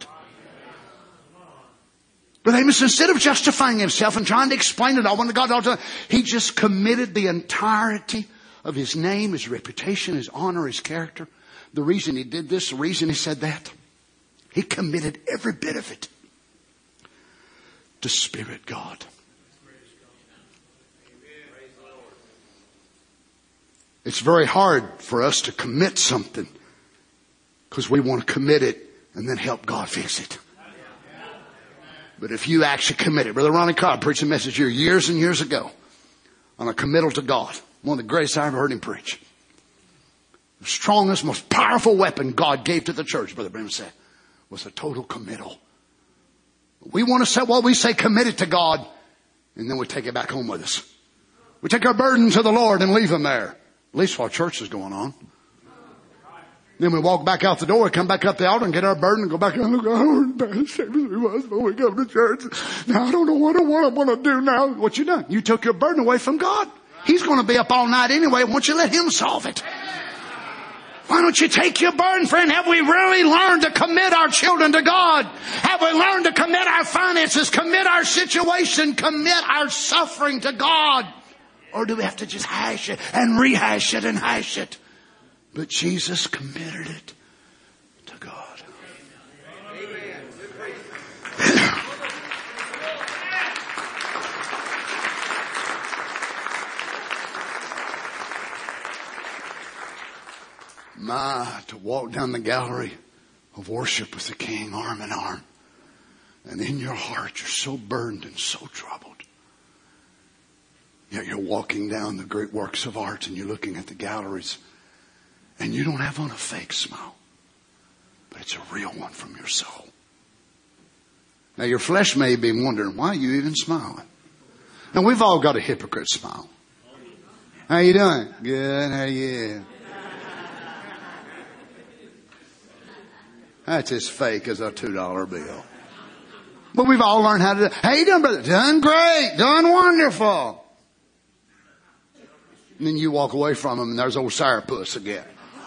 But Amos, instead of justifying himself and trying to explain it all, when God, he just committed the entirety of his name, his reputation, his honor, his character. The reason he did this, the reason he said that, he committed every bit of it to Spirit God. It's very hard for us to commit something because we want to commit it and then help God fix it. But if you actually commit it, Brother Ronnie Cobb preached a message here years and years ago on a committal to God. One of the greatest I ever heard him preach. The strongest, most powerful weapon God gave to the church, Brother Branham said, was a total committal. We want to say, well, we say committed to God, and then we take it back home with us. We take our burden to the Lord and leave them there. At least while church is going on. Then we walk back out the door, come back up the altar and get our burden and go back and look, oh, bad shape as we was when we come to church. Now I don't know what I want to do now. What you done? You took your burden away from God. He's going to be up all night anyway. Why don't you let Him solve it? Why don't you take your burden, friend? Have we really learned to commit our children to God? Have we learned to commit our finances, commit our situation, commit our suffering to God? Or do we have to just hash it and rehash it and hash it? But Jesus committed it to God. To walk down the gallery of worship with the King arm in arm. And in your heart you're so burdened and so troubled. Yet you're walking down the great works of art and you're looking at the galleries and you don't have on a fake smile, but it's a real one from your soul. Now your flesh may be wondering, why are you even smiling? Now we've all got a hypocrite smile. How you doing? Good. How are you? That's as fake as a $2 bill. But we've all learned how to do it. How you doing, brother? Done great. Done wonderful. And then you walk away from them and there's old sourpuss again.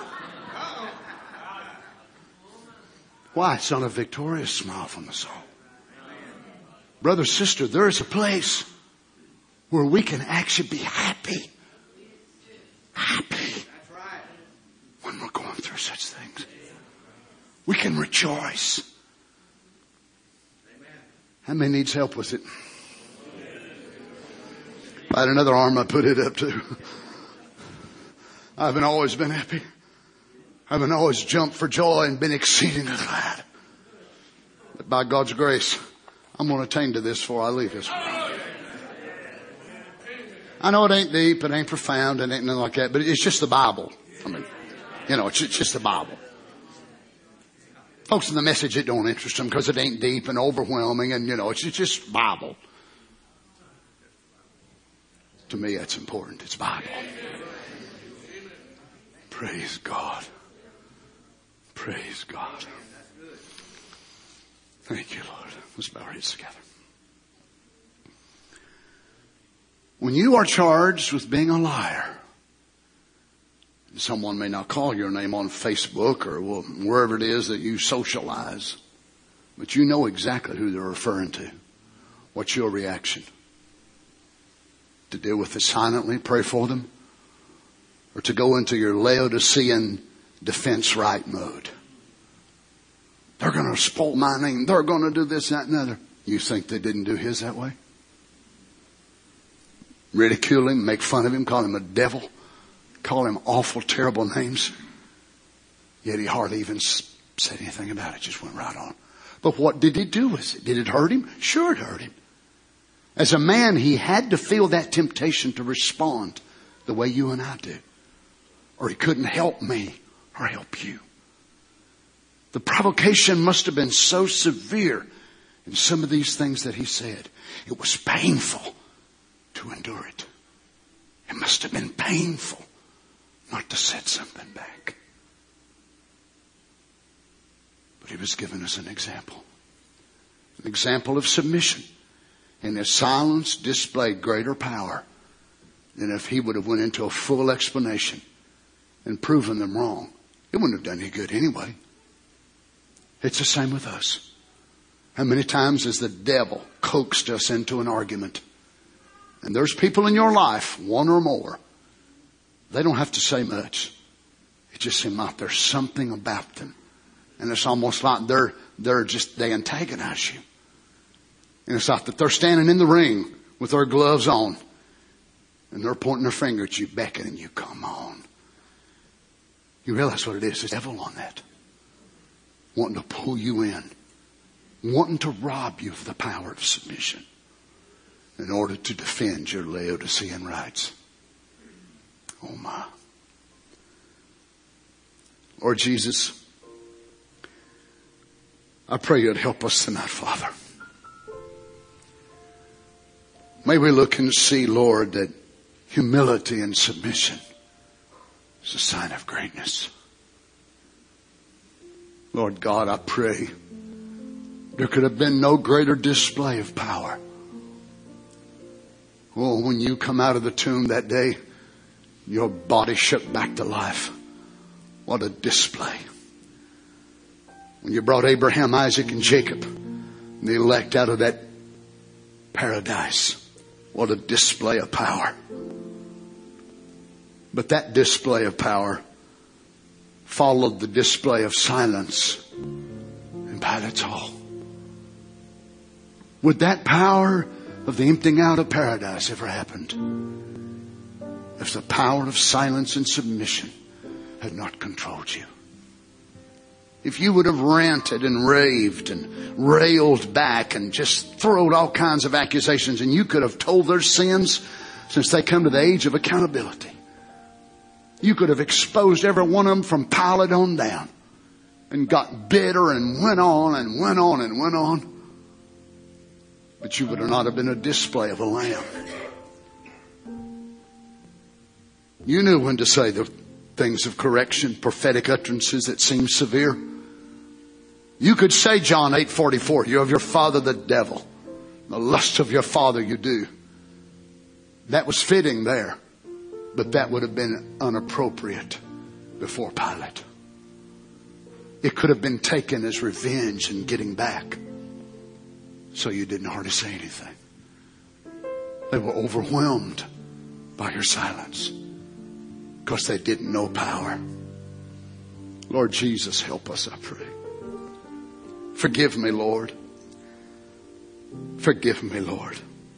Why? It's not a victorious smile from the soul. Brother, sister, there is a place where we can actually be happy. Happy. When we're going through such things. We can rejoice. How many needs help with it? If I had another arm, I'd put it up too. I haven't always been happy. I haven't always jumped for joy and been exceedingly glad. But by God's grace, I'm going to attain to this before I leave this world. I know it ain't deep, it ain't profound, it ain't nothing like that, but it's just the Bible. I mean, it's just the Bible. Folks in the message, it don't interest them because it ain't deep and overwhelming and, it's just Bible. To me, that's important. It's Bible. Praise God. Praise God. Thank you, Lord. Let's bow our heads together. When you are charged with being a liar, someone may not call your name on Facebook or wherever it is that you socialize, but you know exactly who they're referring to. What's your reaction? To deal with it silently, pray for them, or to go into your Laodicean defense right mode? They're going to spoil my name. They're going to do this, that, and the other. You think they didn't do his that way? Ridicule him, make fun of him, call him a devil, call him awful, terrible names. Yet he hardly even said anything about it. Just went right on. But what did he do with it? Did it hurt him? Sure, it hurt him. As a man, he had to feel that temptation to respond the way you and I do. Or he couldn't help me or help you. The provocation must have been so severe in some of these things that he said. It was painful to endure it. It must have been painful not to set something back. But he was giving us an example. An example of submission. And his silence displayed greater power than if he would have went into a full explanation and proven them wrong. It wouldn't have done any good anyway. It's the same with us. How many times has the devil coaxed us into an argument? And there's people in your life, one or more, they don't have to say much. It just seems like there's something about them. And it's almost like they antagonize you. And it's like that they're standing in the ring with their gloves on. And they're pointing their finger at you, beckoning you, come on. You realize what it is? It's the devil on that. Wanting to pull you in. Wanting to rob you of the power of submission in order to defend your Laodicean rights. Oh my. Lord Jesus, I pray you'd help us tonight, Father. May we look and see, Lord, that humility and submission is a sign of greatness. Lord God, I pray there could have been no greater display of power. Oh, when you come out of the tomb that day, your body shook back to life. What a display. When you brought Abraham, Isaac, and Jacob, and the elect out of that paradise, what a display of power. But that display of power followed the display of silence in Pilate's hall. Would that power of the emptying out of paradise ever happened if the power of silence and submission had not controlled you? If you would have ranted and raved and railed back and just thrown all kinds of accusations, and you could have told their sins since they come to the age of accountability. You could have exposed every one of them from Pilate on down and got bitter and went on and went on and went on. But you would not have been a display of a lamb. You knew when to say the things of correction, prophetic utterances that seem severe. You could say John 8:44, you're of your father the devil. The lust of your father you do. That was fitting there. But that would have been inappropriate before Pilate. It could have been taken as revenge and getting back. So you didn't hardly say anything. They were overwhelmed by your silence because they didn't know power. Lord Jesus, help us, I pray. Forgive me, Lord. Forgive me, Lord.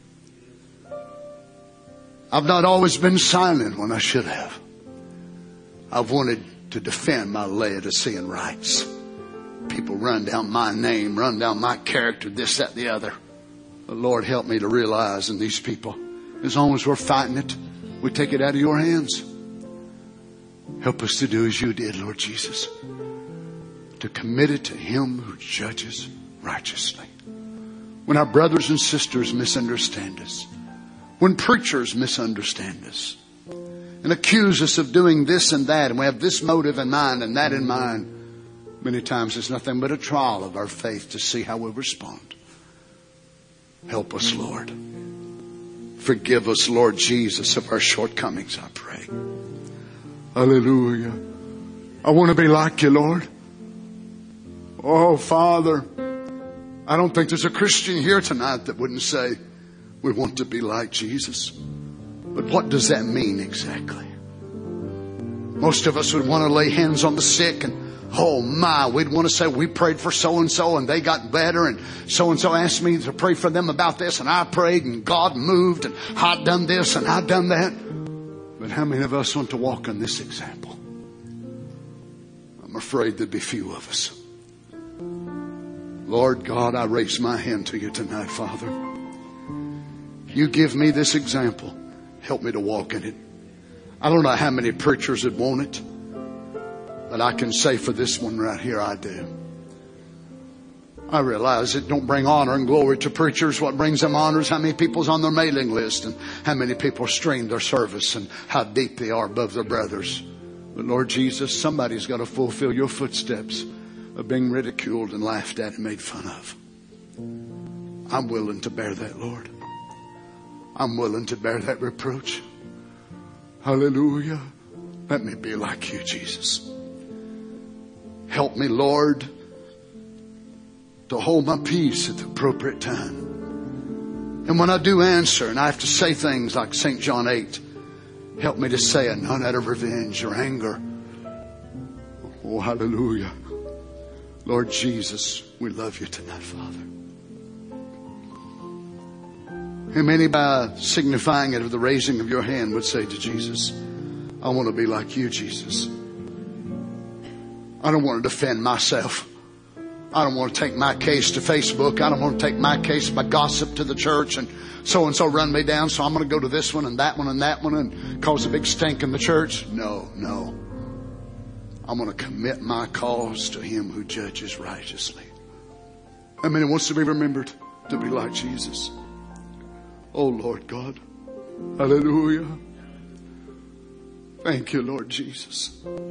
I've not always been silent when I should have. I've wanted to defend my Laodicean rights. People run down my name, run down my character, this, that, the other. But Lord, help me to realize in these people, as long as we're fighting it, we take it out of your hands. Help us to do as you did, Lord Jesus. To commit it to Him who judges righteously. When our brothers and sisters misunderstand us, when preachers misunderstand us and accuse us of doing this and that, and we have this motive in mind and that in mind, many times it's nothing but a trial of our faith to see how we respond. Help us, Lord. Forgive us, Lord Jesus, of our shortcomings, I pray. Hallelujah. I want to be like you, Lord. Oh, Father, I don't think there's a Christian here tonight that wouldn't say, we want to be like Jesus. But what does that mean exactly? Most of us would want to lay hands on the sick and, oh my, we'd want to say we prayed for so-and-so and they got better, and so-and-so asked me to pray for them about this, and I prayed and God moved, and I done this and I done that. But how many of us want to walk in this example? I'm afraid there'd be few of us. Lord God, I raise my hand to you tonight, Father. You give me this example. Help me to walk in it. I don't know how many preachers would want it, but I can say for this one right here, I do. I realize it don't bring honor and glory to preachers. What brings them honor is how many people's on their mailing list and how many people stream their service and how deep they are above their brothers. But Lord Jesus, somebody's got to fulfill your footsteps of being ridiculed and laughed at and made fun of. I'm willing to bear that, Lord. I'm willing to bear that reproach. Hallelujah. Let me be like you, Jesus. Help me, Lord, to hold my peace at the appropriate time. And when I do answer and I have to say things like St. John 8, help me to say it not out of revenge or anger. Oh, hallelujah. Lord Jesus, we love you tonight, Father. And many, by signifying it of the raising of your hand, would say to Jesus, I want to be like you, Jesus. I don't want to defend myself. I don't want to take my case to Facebook. I don't want to take my case by gossip to the church and so run me down. So I'm going to go to this one and that one and cause a big stink in the church. No. I'm going to commit my cause to Him who judges righteously. I mean, it wants to be remembered to be like Jesus. Oh, Lord God. Hallelujah. Thank you, Lord Jesus.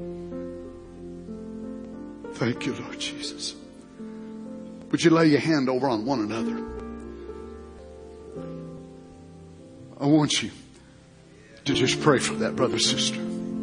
Thank you, Lord Jesus. Would you lay your hand over on one another? I want you to just pray for that brother, sister.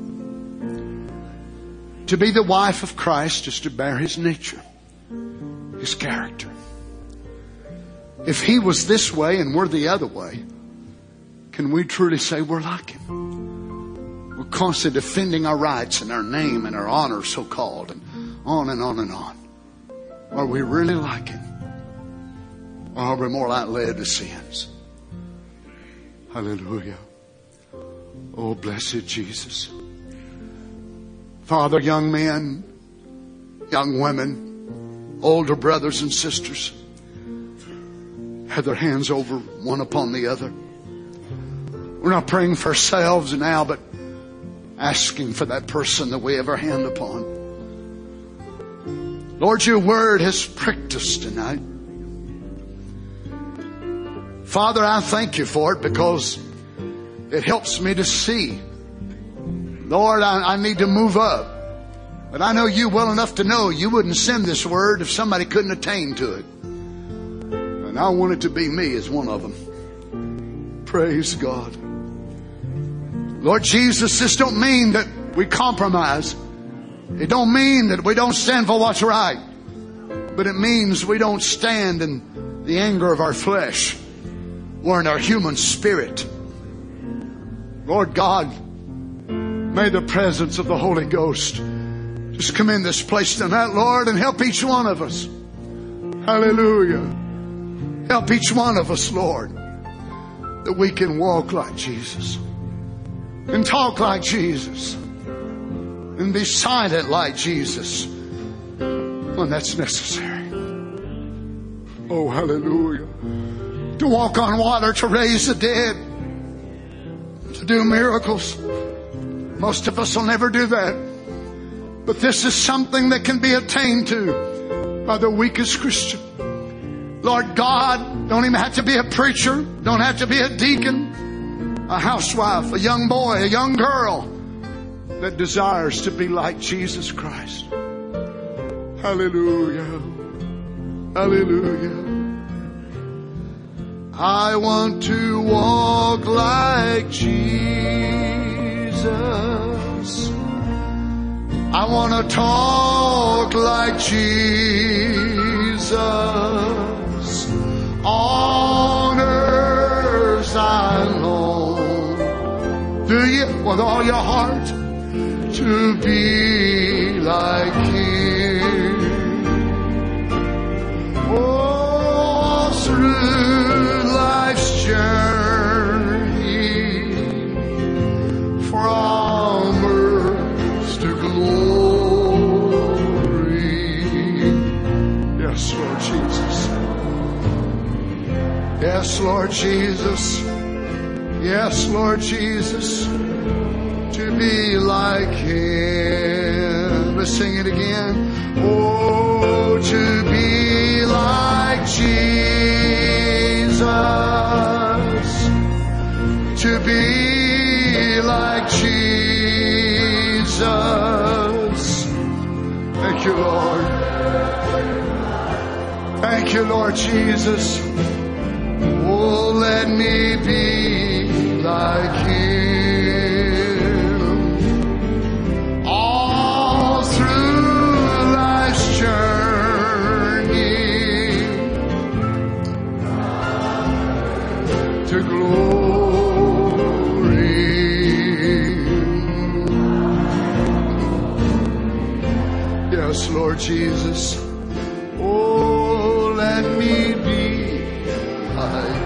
To be the wife of Christ is to bear His nature, His character. If He was this way and we're the other way, can we truly say we're like Him? We're constantly defending our rights and our name and our honor, so-called, and on and on and on. Are we really like Him? Or are we more like Laodiceans? Hallelujah. Oh, blessed Jesus. Father, young men, young women, older brothers and sisters, have their hands over one upon the other. We're not praying for ourselves now, but asking for that person that we have our hand upon. Lord, your word has pricked us tonight. Father, I thank you for it because it helps me to see. Lord, I need to move up. But I know you well enough to know you wouldn't send this word if somebody couldn't attain to it. And I want it to be me as one of them. Praise God. Lord Jesus, this don't mean that we compromise. It don't mean that we don't stand for what's right. But it means we don't stand in the anger of our flesh or in our human spirit. Lord God, may the presence of the Holy Ghost just come in this place tonight, Lord, and help each one of us. Hallelujah. Help each one of us, Lord, that we can walk like Jesus and talk like Jesus and be silent like Jesus when that's necessary. Oh, hallelujah. To walk on water, to raise the dead, to do miracles. Most of us will never do that. But this is something that can be attained to by the weakest Christian. Lord God, don't even have to be a preacher. Don't have to be a deacon, a housewife, a young boy, a young girl that desires to be like Jesus Christ. Hallelujah. Hallelujah. I want to walk like Jesus. I want to talk like Jesus. On earth I long. Do you, with all your heart, to be like Him? Oh, through life's journey, from earth to glory. Yes, Lord Jesus. Yes, Lord Jesus. Yes, Lord Jesus. To be like Him. Let's sing it again. Oh, to be like Jesus. To be like Jesus. Thank you, Lord. Thank you, Lord Jesus. Oh, let me be like Him. All through life's journey to glory. Yes, Lord Jesus. Oh, let me be like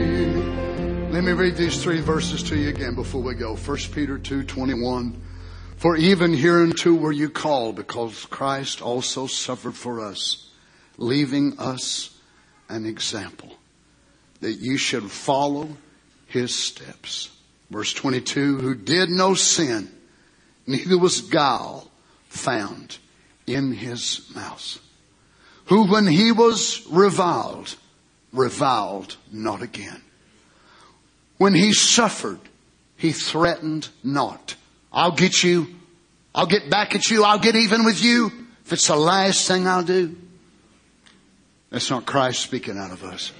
Him. Let me read these 3 verses to you again before we go. 1 Peter 2:21. For even hereunto were you called, because Christ also suffered for us, leaving us an example, that ye should follow his steps. Verse 22, who did no sin, neither was guile found in his mouth. Who when he was reviled not again. When he suffered, he threatened not. I'll get you. I'll get back at you. I'll get even with you. If it's the last thing I'll do. That's not Christ speaking out of us.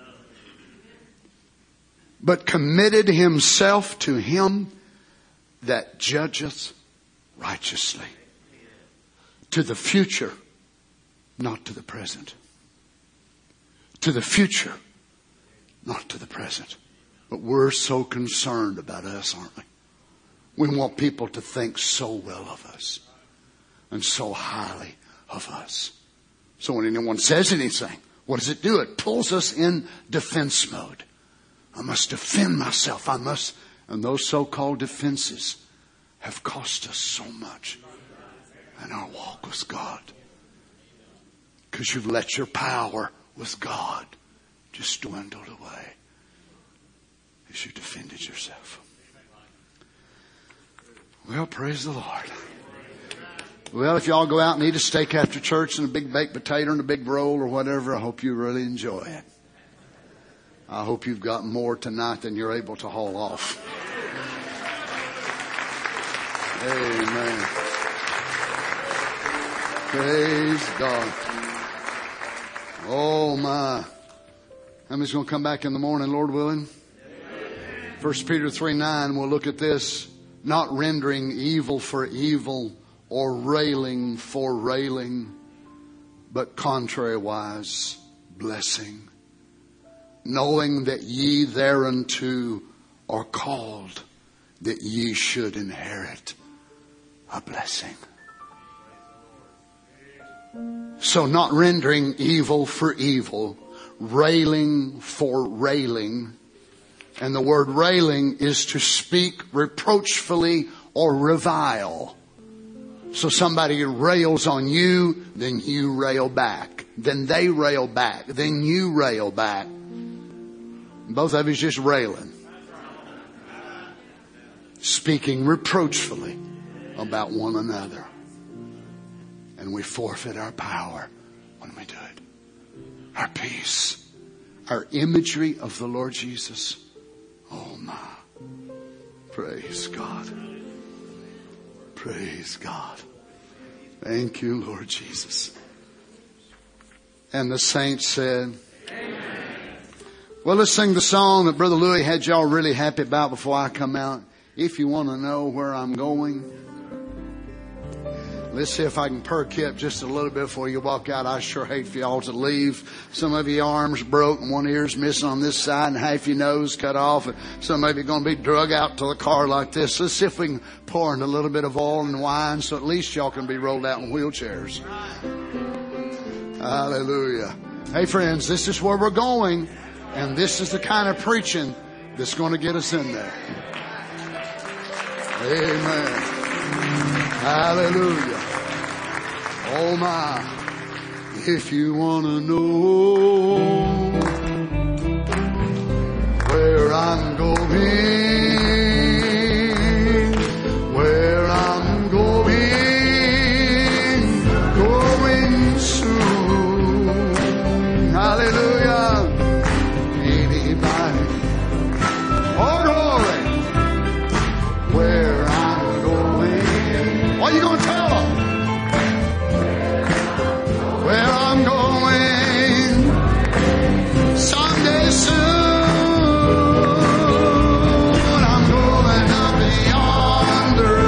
But committed himself to him that judgeth righteously. To the future, not to the present. To the future, not to the present. But we're so concerned about us, aren't we? We want people to think so well of us and so highly of us. So when anyone says anything, what does it do? It pulls us in defense mode. I must defend myself. And those so-called defenses have cost us so much in our walk with God. Because you've let your power with God just dwindle away as you defended yourself. Well, praise the Lord. Well, if y'all go out and eat a steak after church and a big baked potato and a big roll or whatever, I hope you really enjoy it. I hope you've got more tonight than you're able to haul off. Amen. Praise God. Oh my. How many's going to come back in the morning, Lord willing? 1 Peter 3:9, we'll look at this. Not rendering evil for evil or railing for railing, but contrariwise blessing, knowing that ye thereunto are called, that ye should inherit a blessing. So not rendering evil for evil, railing for railing. And the word railing is to speak reproachfully or revile. So somebody rails on you, then you rail back. Then they rail back. Then you rail back. Both of you just railing. Speaking reproachfully about one another. And we forfeit our power when we do it. Our peace. Our imagery of the Lord Jesus. Oh my. Praise God. Praise God. Thank you, Lord Jesus. And the saints said, amen. Well, let's sing the song that Brother Louis had y'all really happy about before I come out. If you want to know where I'm going. Let's see if I can perk you up just a little bit before you walk out. I sure hate for y'all to leave. Some of your arms broke and one ear's missing on this side and half your nose cut off. And some of you are going to be drug out to the car like this. Let's see if we can pour in a little bit of oil and wine so at least y'all can be rolled out in wheelchairs. Hallelujah. Hey friends, this is where we're going. And this is the kind of preaching that's going to get us in there. Amen. Hallelujah. Oh my. If you want to know where I'm going, going soon. Hallelujah. Anybody? Oh glory. Where I'm going. What are you going to tell them? Where I'm going someday soon. I'm going up yonder.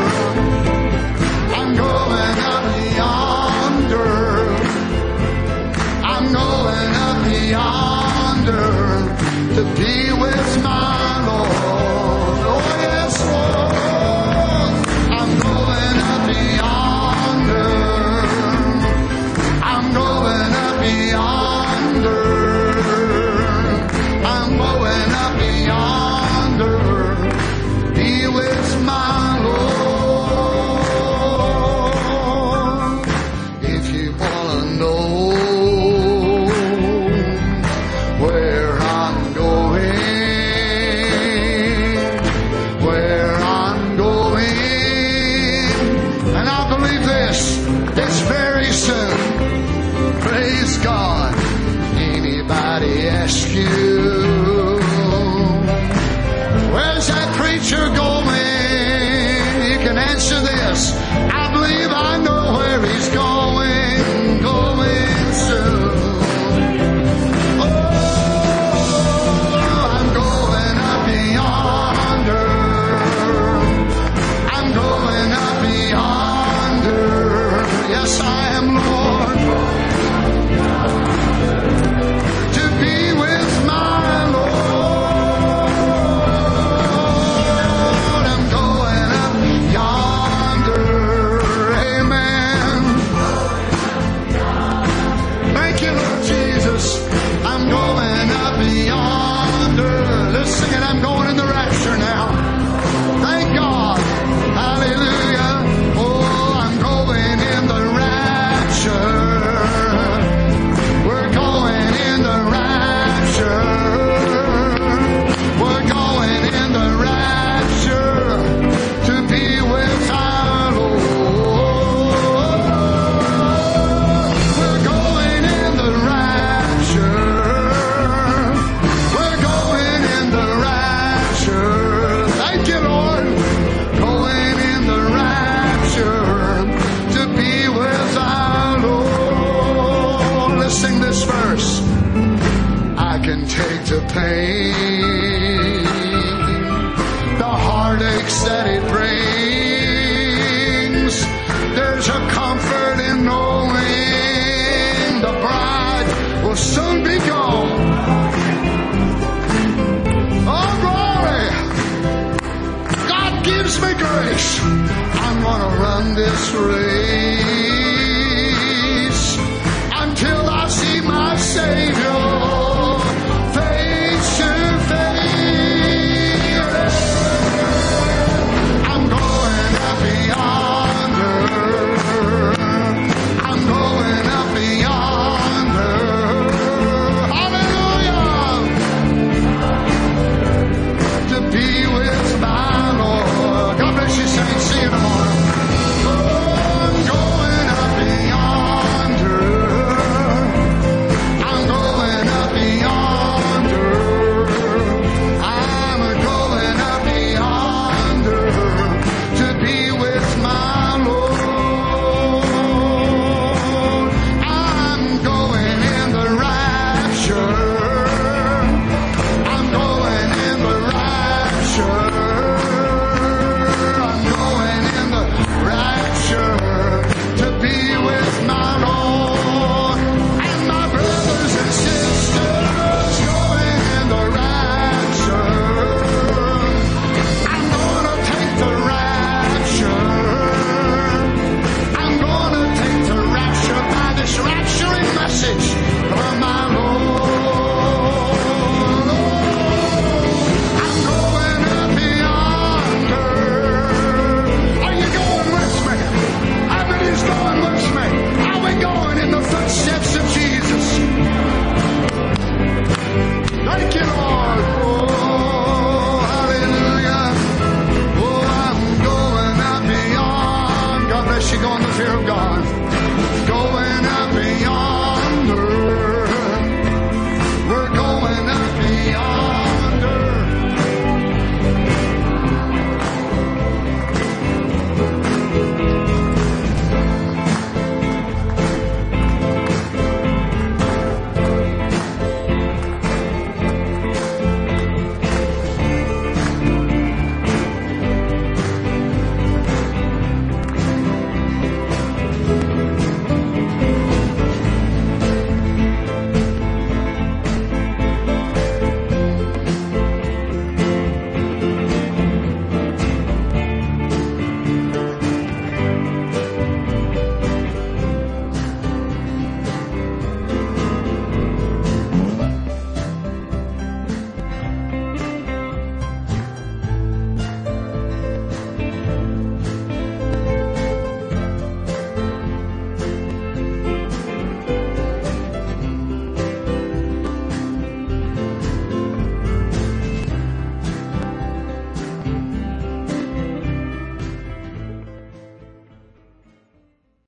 I'm going up yonder. I'm going up yonder to be with my Lord. Oh yes, Lord. I'm going up yonder. I'm going up yonder. I'm going up yonder. Be with my Lord. somebody ask you, where's that preacher going? You can answer this. I believe I know where he's going soon. Oh, I'm going up yonder. I'm going up yonder. Yes, I am, Lord. To be with my Lord. I'm going up yonder. Amen. Thank you, Lord Jesus. I'm going up yonder. Let's sing it. I'm going in the rapture now. Thank God. Hallelujah. Oh, I'm going in the rapture. We're going in the rapture. We're going in the rapture to be with our Lord. We're going in the rapture. We're going in the rapture. Thank you, Lord. Going in the rapture to be with our Lord. Let's sing this verse. I can take the pain, the heartaches that it brings. There's a comfort in knowing the bride will soon be gone. Oh, glory! God gives me grace. I'm gonna run this race.